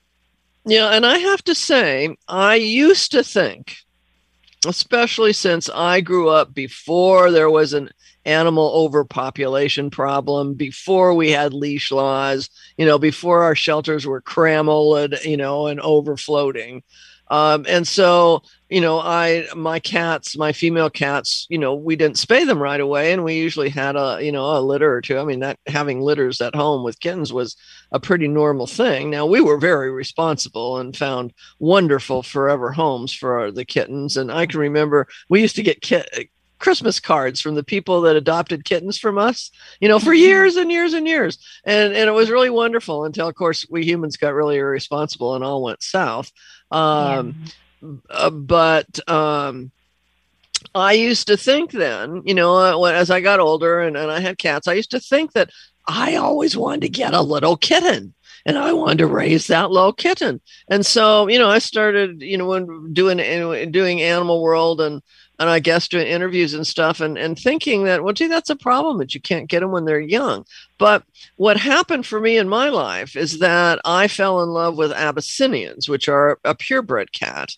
yeah, and I have to say, I used to think, especially since I grew up before there was an animal overpopulation problem, before we had leash laws, you know, before our shelters were crammed, you know, and overfloating. Um, and so, you know, I, my cats, my female cats, you know, we didn't spay them right away. And we usually had a, you know, a litter or two. I mean, that having litters at home with kittens was a pretty normal thing. Now, we were very responsible and found wonderful forever homes for the kittens. And I can remember we used to get kit- Christmas cards from the people that adopted kittens from us, you know, for years and years and years. And, and it was really wonderful until, of course, we humans got really irresponsible and all went south. Um, yeah. uh, but, um, I used to think then, you know, when, as I got older and, and I had cats, I used to think that I always wanted to get a little kitten and I wanted to raise that little kitten. And so, you know, I started, you know, when doing, doing Animal World and, and I guess doing interviews and stuff and, and thinking that, well, gee, that's a problem that you can't get them when they're young. But what happened for me in my life is that I fell in love with Abyssinians, which are a purebred cat.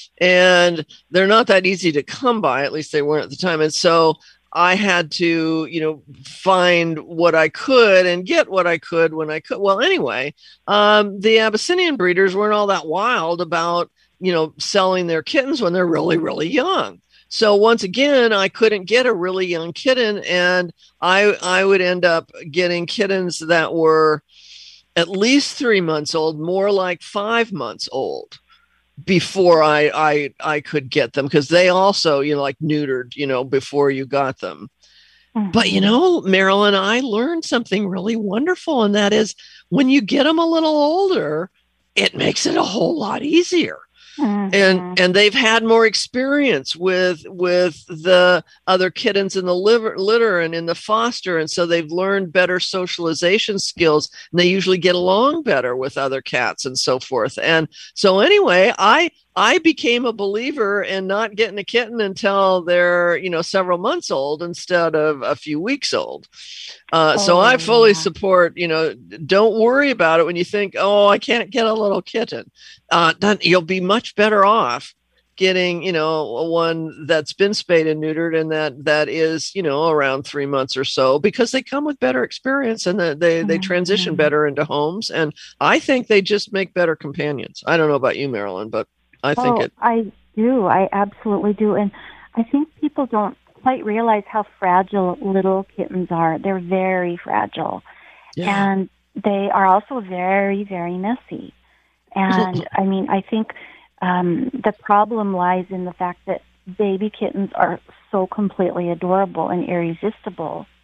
And they're not that easy to come by, at least they weren't at the time. And so I had to, you know, find what I could and get what I could when I could. Well, anyway, um, the Abyssinian breeders weren't all that wild about, you know, selling their kittens when they're really, really young. So once again, I couldn't get a really young kitten, and I I would end up getting kittens that were at least three months old, more like five months old, before I I I could get them, because they also, you know, like neutered, you know, before you got them. Mm-hmm. But you know, Marilyn, I learned something really wonderful, and that is when you get them a little older, it makes it a whole lot easier. Mm-hmm. And and they've had more experience with with the other kittens in the liver, litter and in the foster, and so they've learned better socialization skills. And they usually get along better with other cats and so forth. And so anyway, I I became a believer in not getting a kitten until they're, you know, several months old instead of a few weeks old. Uh, oh, so I fully yeah. support, you know, don't worry about it when you think, oh, I can't get a little kitten. Uh, you'll be much better off getting, you know, one that's been spayed and neutered and that that is, you know, around three months or so, because they come with better experience and the, they, mm-hmm. they transition better into homes. And I think they just make better companions. I don't know about you, Marilyn, but I think oh, it. I do. I absolutely do. And I think people don't quite realize how fragile little kittens are. They're very fragile. Yeah. And they are also very, very messy. And I mean, I think um, the problem lies in the fact that baby kittens are so completely adorable and irresistible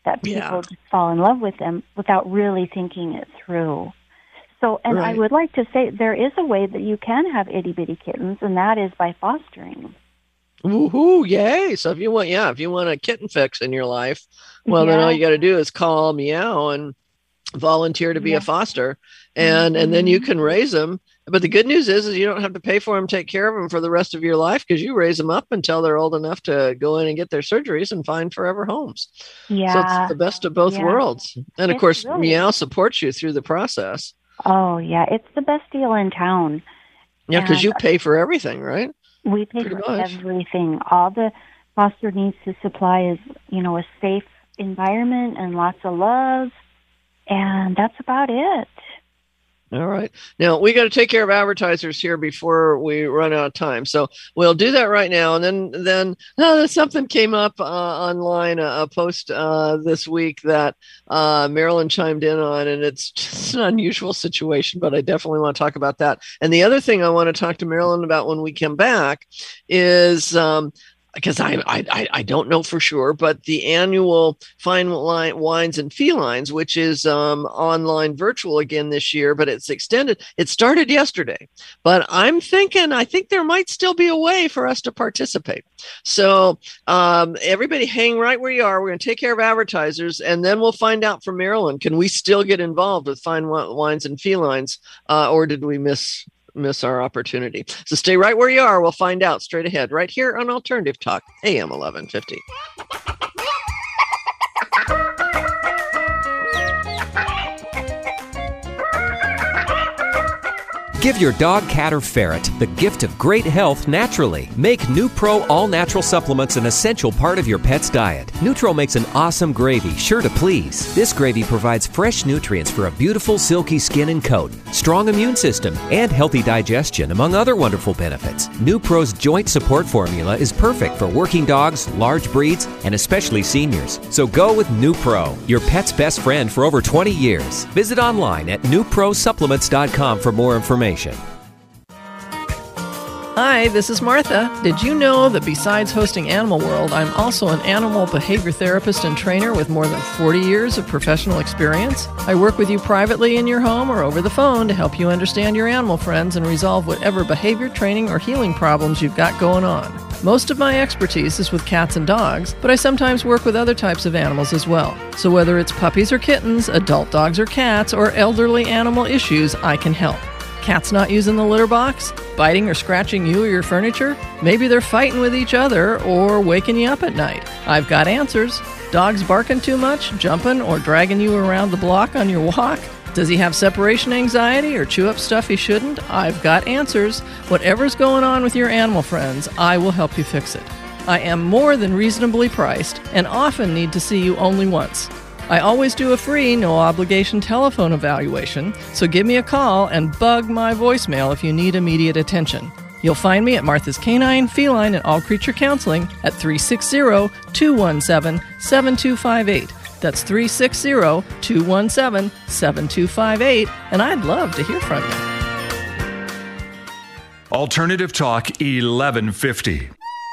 that people Yeah. just fall in love with them without really thinking it through. So, and Right. I would like to say there is a way that you can have itty-bitty kittens, and that is by fostering. Woohoo! Yay! So if you want, yeah, if you want a kitten fix in your life, well, then Yeah. all you got to do is call Meow and volunteer to be Yeah. a foster, and and then you Mhm. can raise them. But the good news is, is you don't have to pay for them, take care of them for the rest of your life, because you raise them up until they're old enough to go in and get their surgeries and find forever homes. Yeah. So it's the best of both Yeah. worlds. And of It's course, really- Meow supports you through the process. Oh, yeah. It's the best deal in town. Yeah, because And- you pay for everything, right? We pay Pretty for much. everything. All the foster needs to supply is, you know, a safe environment and lots of love. And that's about it. All right. Now we got to take care of advertisers here before we run out of time. So we'll do that right now. And then, then oh, something came up uh, online, a, a post uh, this week that uh, Marilyn chimed in on, and it's just an unusual situation, but I definitely want to talk about that. And the other thing I want to talk to Marilyn about when we come back is, um, because I, I I don't know for sure, but the annual Fine Line Wines and Felines, which is um, online virtual again this year, but it's extended. It started yesterday, but I'm thinking I think there might still be a way for us to participate. So um, everybody, hang right where you are. We're going to take care of advertisers, and then we'll find out from Marilyn. Can we still get involved with Fine Wines and Felines, uh, or did we miss? miss our opportunity? So stay right where you are. We'll find out straight ahead right here on Alternative Talk, A M eleven fifty. Give your dog, cat, or ferret the gift of great health naturally. Make NuPro all-natural supplements an essential part of your pet's diet. Nutro makes an awesome gravy, sure to please. This gravy provides fresh nutrients for a beautiful, silky skin and coat, strong immune system, and healthy digestion, among other wonderful benefits. NuPro's joint support formula is perfect for working dogs, large breeds, and especially seniors. So go with NuPro, your pet's best friend for over twenty years. Visit online at new pro supplements dot com for more information. Hi, this is Martha. Did you know that besides hosting Animal World, I'm also an animal behavior therapist and trainer with more than forty years of professional experience? I work with you privately in your home or over the phone to help you understand your animal friends and resolve whatever behavior training or healing problems you've got going on. Most of my expertise is with cats and dogs, but I sometimes work with other types of animals as well. So whether it's puppies or kittens, adult dogs or cats, or elderly animal issues, I can help. Cats not using the litter box? Biting or scratching you or your furniture? Maybe they're fighting with each other or waking you up at night. I've got answers. Dogs barking too much, jumping, or dragging you around the block on your walk? Does he have separation anxiety or chew up stuff he shouldn't? I've got answers. Whatever's going on with your animal friends, I will help you fix it. I am more than reasonably priced and often need to see you only once. I always do a free, no-obligation telephone evaluation, so give me a call and bug my voicemail if you need immediate attention. You'll find me at Martha's Canine, Feline, and All Creature Counseling at three six zero, two one seven, seven two five eight. That's three six zero, two one seven, seven two five eight, and I'd love to hear from you. Alternative Talk eleven fifty.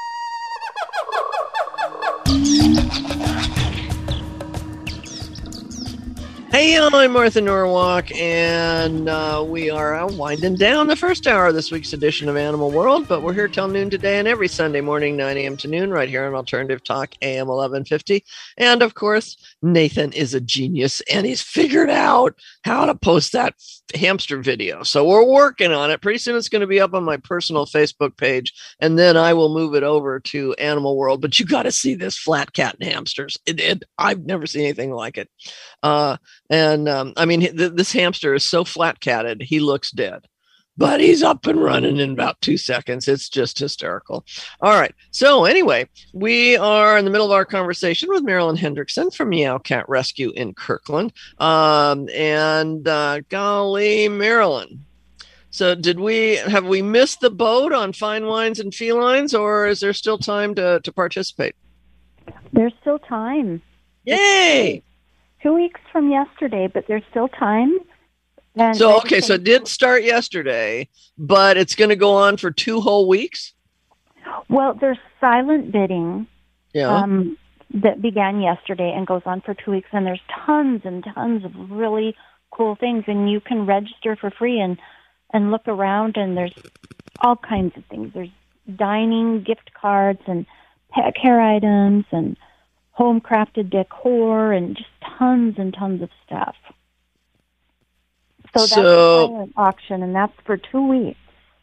Hey, I'm Martha Norwalk, and uh, we are uh, winding down the first hour of this week's edition of Animal World, but we're here till noon today and every Sunday morning, nine a.m. to noon, right here on Alternative Talk, A M eleven fifty. And, of course, Nathan is a genius, and he's figured out how to post that hamster video. So we're working on it. Pretty soon it's going to be up on my personal Facebook page, and then I will move it over to Animal World. But you got to see this flat cat and hamsters. It, it, I've never seen anything like it. Uh, and um, I mean, th- this hamster is so flat catted, he looks dead. But he's up and running in about two seconds. It's just hysterical. All right. So anyway, we are in the middle of our conversation with Marilyn Hendrickson from Meow Cat Rescue in Kirkland. Um, and uh, golly, Marilyn. So did we, have we missed the boat on Fine Wines and Felines, or is there still time to, to participate? There's still time. Yay! Two weeks from yesterday, but there's still time. And So, okay, so it did start yesterday, but it's going to go on for two whole weeks? Well, there's silent bidding Yeah. um, that began yesterday and goes on for two weeks. And there's tons and tons of really cool things. And you can register for free and, and look around, and there's all kinds of things. There's dining gift cards and pet care items and home crafted decor and just tons and tons of stuff. So that's So- a silent auction, and that's for two weeks.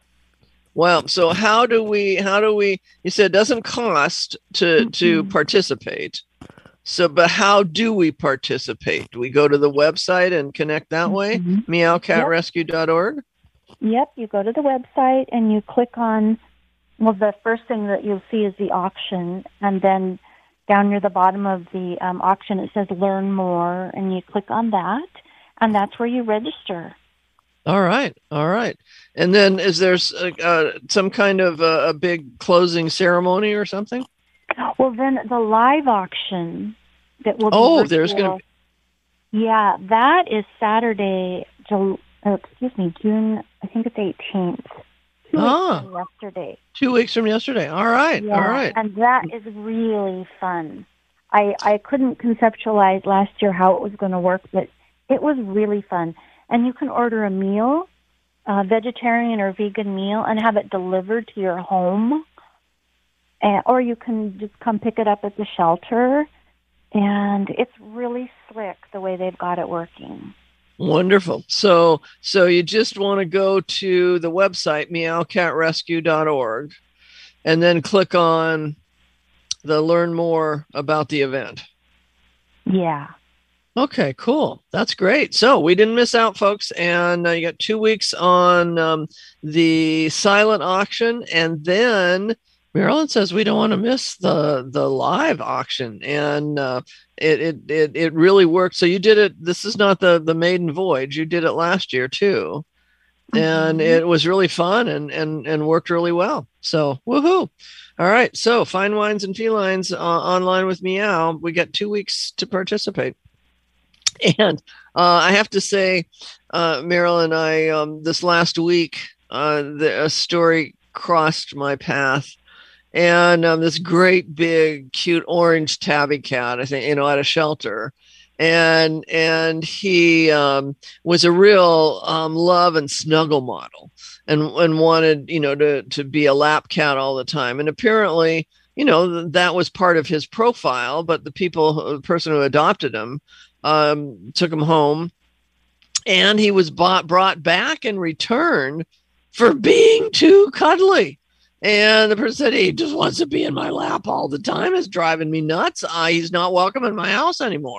Wow. So how do we, how do we, you said it doesn't cost to, to participate. So, but how do we participate? Do we go to the website and connect that way? Mhm. meow cat rescue dot org? Yep, you go to the website and you click on, well, the first thing that you'll see is the auction, and then down near the bottom of the um, auction it says Learn More, and you click on that, and that's where you register. All right. All right. And then is there uh, uh, some kind of uh, a big closing ceremony or something? Well, then the live auction that will be Oh, virtual, there's going to be. yeah, that is Saturday, Jul- oh, excuse me, June, I think it's eighteenth. Two Ah. weeks from yesterday. Two weeks from yesterday. All right. Yeah, All right. and that is really fun. I I couldn't conceptualize last year how it was going to work, but it was really fun. And you can order a meal, a vegetarian or vegan meal, and have it delivered to your home. And, or you can just come pick it up at the shelter. And it's really slick the way they've got it working. Wonderful. So, so you just want to go to the website, meow cat rescue dot org, and then click on the Learn More about the event. Yeah. Okay, cool. That's great. So we didn't miss out, folks. And uh, you got two weeks on um, the silent auction. And then Marilyn says we don't want to miss the the live auction. And uh, it, it, it, it really worked. So you did it. This is not the, the maiden voyage. You did it last year, too. And Mhm. it was really fun and, and, and worked really well. So woohoo. All right. So Fine Wines and Felines uh, online with Meow. We got two weeks to participate. And uh, I have to say, uh, Marilyn, I um, this last week, uh, the, a story crossed my path, and um, this great big cute orange tabby cat, I think, you know, at a shelter, and and he um, was a real um, love and snuggle model, and and wanted, you know, to to be a lap cat all the time, and apparently, you know, that was part of his profile, but the people, the person who adopted him. Um, took him home, and he was bought, brought back and returned for being too cuddly. And the person said, he just wants to be in my lap all the time. It's driving me nuts. Uh, he's not welcome in my house anymore.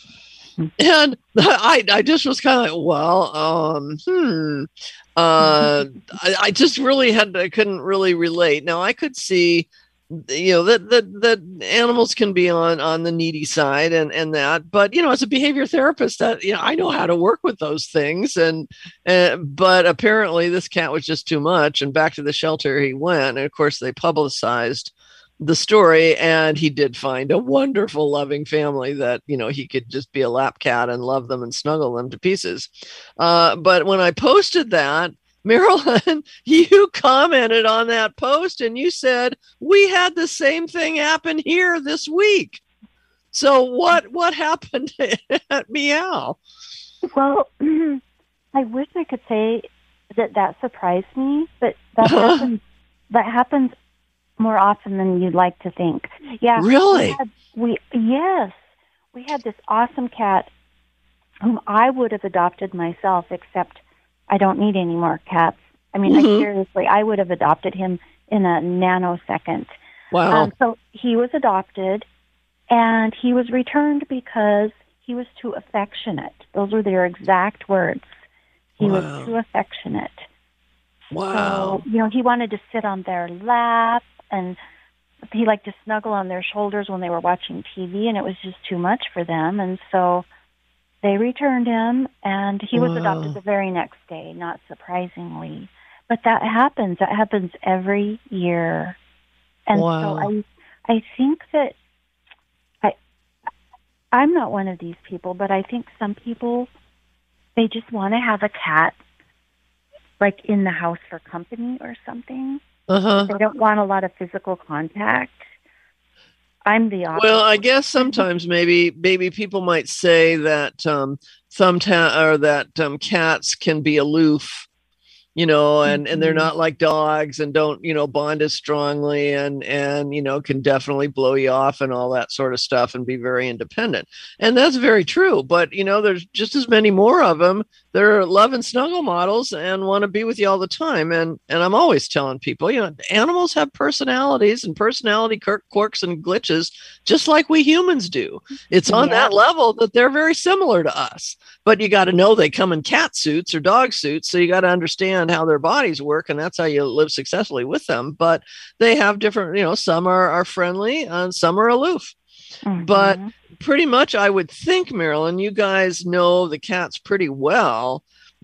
And I, I just was kind of like, well, um, hmm. Uh, I, I just really had, I couldn't really relate. Now I could see, you know, that, that, that animals can be on, on the needy side and, and that, but, you know, as a behavior therapist that, you know, I know how to work with those things. And, uh, but apparently this cat was just too much, and back to the shelter he went. And of course they publicized the story, and he did find a wonderful, loving family that, you know, he could just be a lap cat and love them and snuggle them to pieces. Uh, but when I posted that, Marilyn, you commented on that post and you said, we had the same thing happen here this week. So what, what happened at Meow? Well, I wish I could say that that surprised me, but that happens, that happens more often than you'd like to think. Yeah. Really? We, had, we yes, we had this awesome cat whom I would have adopted myself, except I don't need any more cats. I mean, Mm-hmm. I, seriously, I would have adopted him in a nanosecond. Wow. Um, so he was adopted, and he was returned because he was too affectionate. Those were their exact words. He Wow. was too affectionate. Wow. So, you know, he wanted to sit on their lap, and he liked to snuggle on their shoulders when they were watching T V, and it was just too much for them. And so they returned him, and he was Wow. adopted the very next day, not surprisingly. But that happens. That happens every year. And Wow. so I I think that I I'm not one of these people, but I think some people, they just want to have a cat like in the house for company or something. Uh-huh. They don't want a lot of physical contact. I'm the opposite. Well, I guess sometimes maybe maybe people might say that um, thumbta- or that um, cats can be aloof, you know, and, and they're not like dogs and don't, you know, bond as strongly and, and, you know, can definitely blow you off and all that sort of stuff and be very independent. And that's very true. But, you know, there's just as many more of them. They're love and snuggle models and want to be with you all the time. And, and I'm always telling people, you know, animals have personalities and personality quirks and glitches, just like we humans do. It's on Yeah. that level that they're very similar to us. But you got to know they come in cat suits or dog suits. So you got to understand how their bodies work. And that's how you live successfully with them. But they have different, you know, some are, are friendly and some are aloof. Mhm. But pretty much, I would think, Marilyn, you guys know the cats pretty well,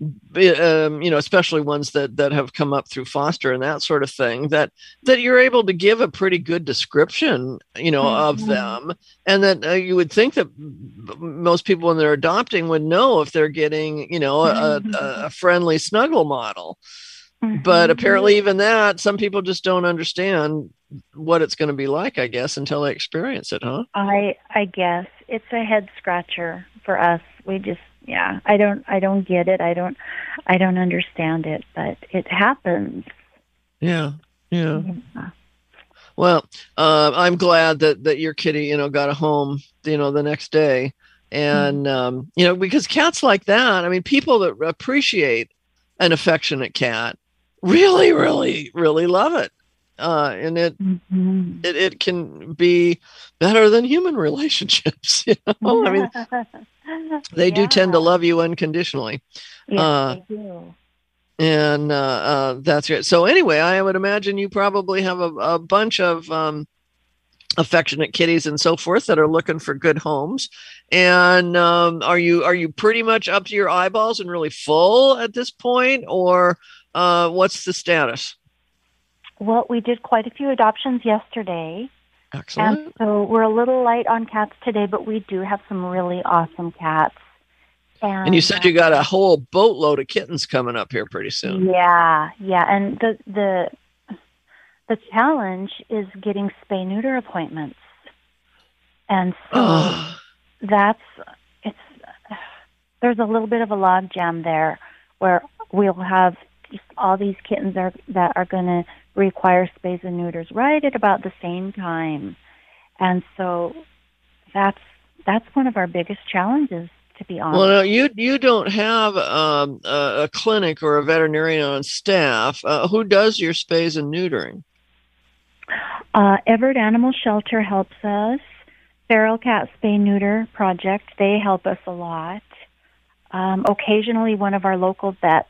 um, you know, especially ones that that have come up through foster and that sort of thing, that that you're able to give a pretty good description, you know, of Mhm. them. And that uh, you would think that most people, when they're adopting, would know if they're getting, you know, a, a, a friendly snuggle model. But Mhm. apparently even that, some people just don't understand what it's going to be like, I guess, until they experience it, huh? I I guess it's a head scratcher for us. We just yeah, I don't I don't get it. I don't I don't understand it, but it happens. Yeah, yeah. Yeah. Well, uh, I'm glad that that your kitty, you know, got a home, you know, the next day, and um, you know, because cats like that, I mean, people that appreciate an affectionate cat really, really, really love it. Uh, and it, Mhm. it it can be better than human relationships. You know, I mean, they do tend to Yeah. love you unconditionally, Yes, uh, they do. and uh, uh, that's great. So anyway, I would imagine you probably have a, a bunch of um, affectionate kitties and so forth that are looking for good homes. And um, are you are you pretty much up to your eyeballs and really full at this point, or uh, what's the status? Well, we did quite a few adoptions yesterday, Excellent. and so we're a little light on cats today, but we do have some really awesome cats. And, And you said you got a whole boatload of kittens coming up here pretty soon. Yeah, yeah, and the the the challenge is getting spay neuter appointments, and so Oh, that's it's there's a little bit of a log jam there where we'll have all these kittens are, that are going to require spays and neuters right at about the same time, and so that's that's one of our biggest challenges, to be honest. well, no, you you don't have um, a, a clinic or a veterinarian on staff. Uh, who does your spays and neutering? Uh, Everett Animal Shelter helps us. Feral Cat Spay Neuter Project, they help us a lot. Um, occasionally, one of our local vets,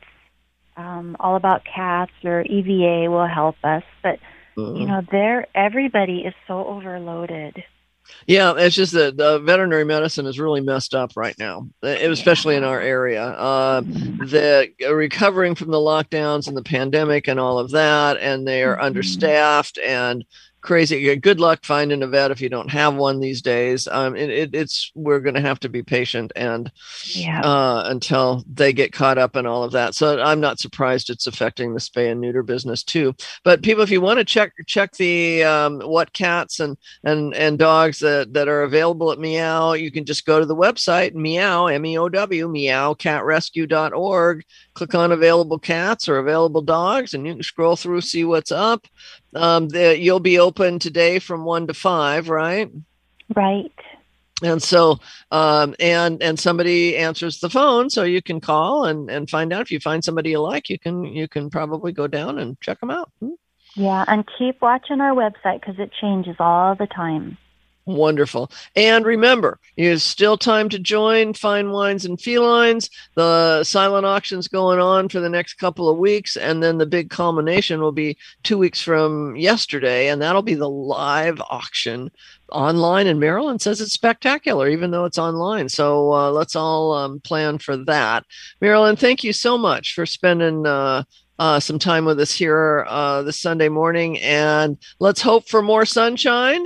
um, All About Cats or E V A, will help us. But Uh, you know, they're everybody is so overloaded. Yeah, it's just that the veterinary medicine is really messed up right now, uh, especially in our area. Uh, the recovering from the lockdowns and the pandemic and all of that, and they are understaffed and crazy. Good luck finding a vet if you don't have one these days. Um, it, it, it's we're going to have to be patient and Yeah. uh, until they get caught up in all of that. So I'm not surprised it's affecting the spay and neuter business too. But people, if you want to check check the um, what cats and and and dogs that, that are available at Meow, you can just go to the website Meow, M E O W, meow cat rescue dot org. Click on available cats or available dogs, and you can scroll through, see what's up. Um, the, you'll be open today from one to five, right? Right. And so, um, and and somebody answers the phone, so you can call and, and find out. If you find somebody you like, you can you can probably go down and check them out. Hmm? Yeah, and keep watching our website because it changes all the time. Wonderful. And remember, there's still time to join Fine Wines and Felines. The silent auction's going on for the next couple of weeks, and then the big culmination will be two weeks from yesterday, and that'll be the live auction online. And Marilyn says it's spectacular, even though it's online. So uh, let's all um, plan for that. Marilyn, thank you so much for spending uh, uh, some time with us here uh, this Sunday morning, and let's hope for more sunshine.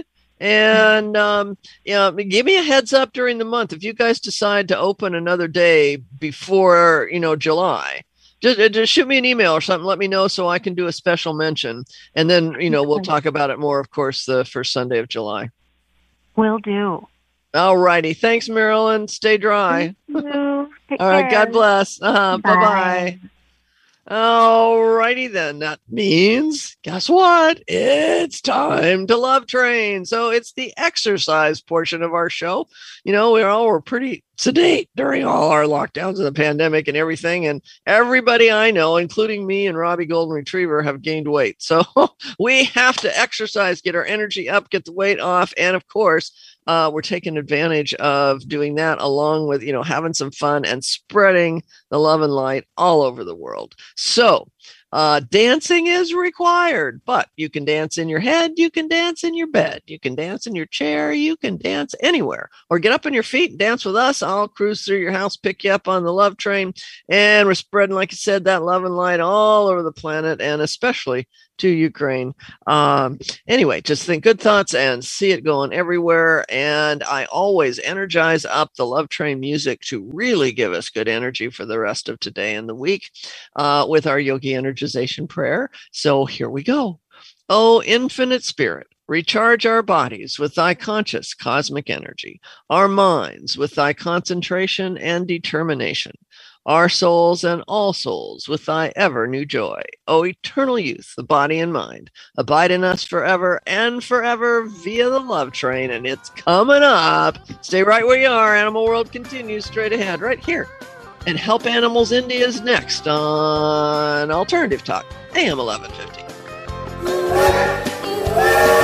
And um, you know, give me a heads up during the month if you guys decide to open another day before you know July. Just, just shoot me an email or something. Let me know so I can do a special mention, and then you know we'll talk about it more. Of course, the first Sunday of July. Will do. All righty. Thanks, Marilyn. Stay dry. Thank you. Take All right. care. God bless. Uh-huh. Bye. Bye-bye. All righty then. That means, guess what? It's time to Love Train. So it's the exercise portion of our show. You know, we all were pretty sedate during all our lockdowns of the pandemic and everything. And everybody I know, including me and Robbie Golden Retriever, have gained weight. So we have to exercise, get our energy up, get the weight off. And of course, uh, we're taking advantage of doing that along with, you know, having some fun and spreading the love and light all over the world. So uh, dancing is required, but you can dance in your head. You can dance in your bed. You can dance in your chair. You can dance anywhere, or get up on your feet and dance with us. I'll cruise through your house, pick you up on the Love Train. And we're spreading, like I said, that love and light all over the planet, and especially to Ukraine. Um, anyway, just think good thoughts and see it going everywhere. And I always energize up the Love Train music to really give us good energy for the rest of today and the week uh, with our Yogi Energization prayer. So here we go. Oh, infinite spirit, recharge our bodies with thy conscious cosmic energy, our minds with thy concentration and determination, our souls and all souls with thy ever new joy. O eternal youth, the body and mind, abide in us forever and forever via the Love Train. And it's coming up. Stay right where you are. Animal World continues straight ahead right here. And Help Animals India is next on Alternative Talk, A M eleven fifty.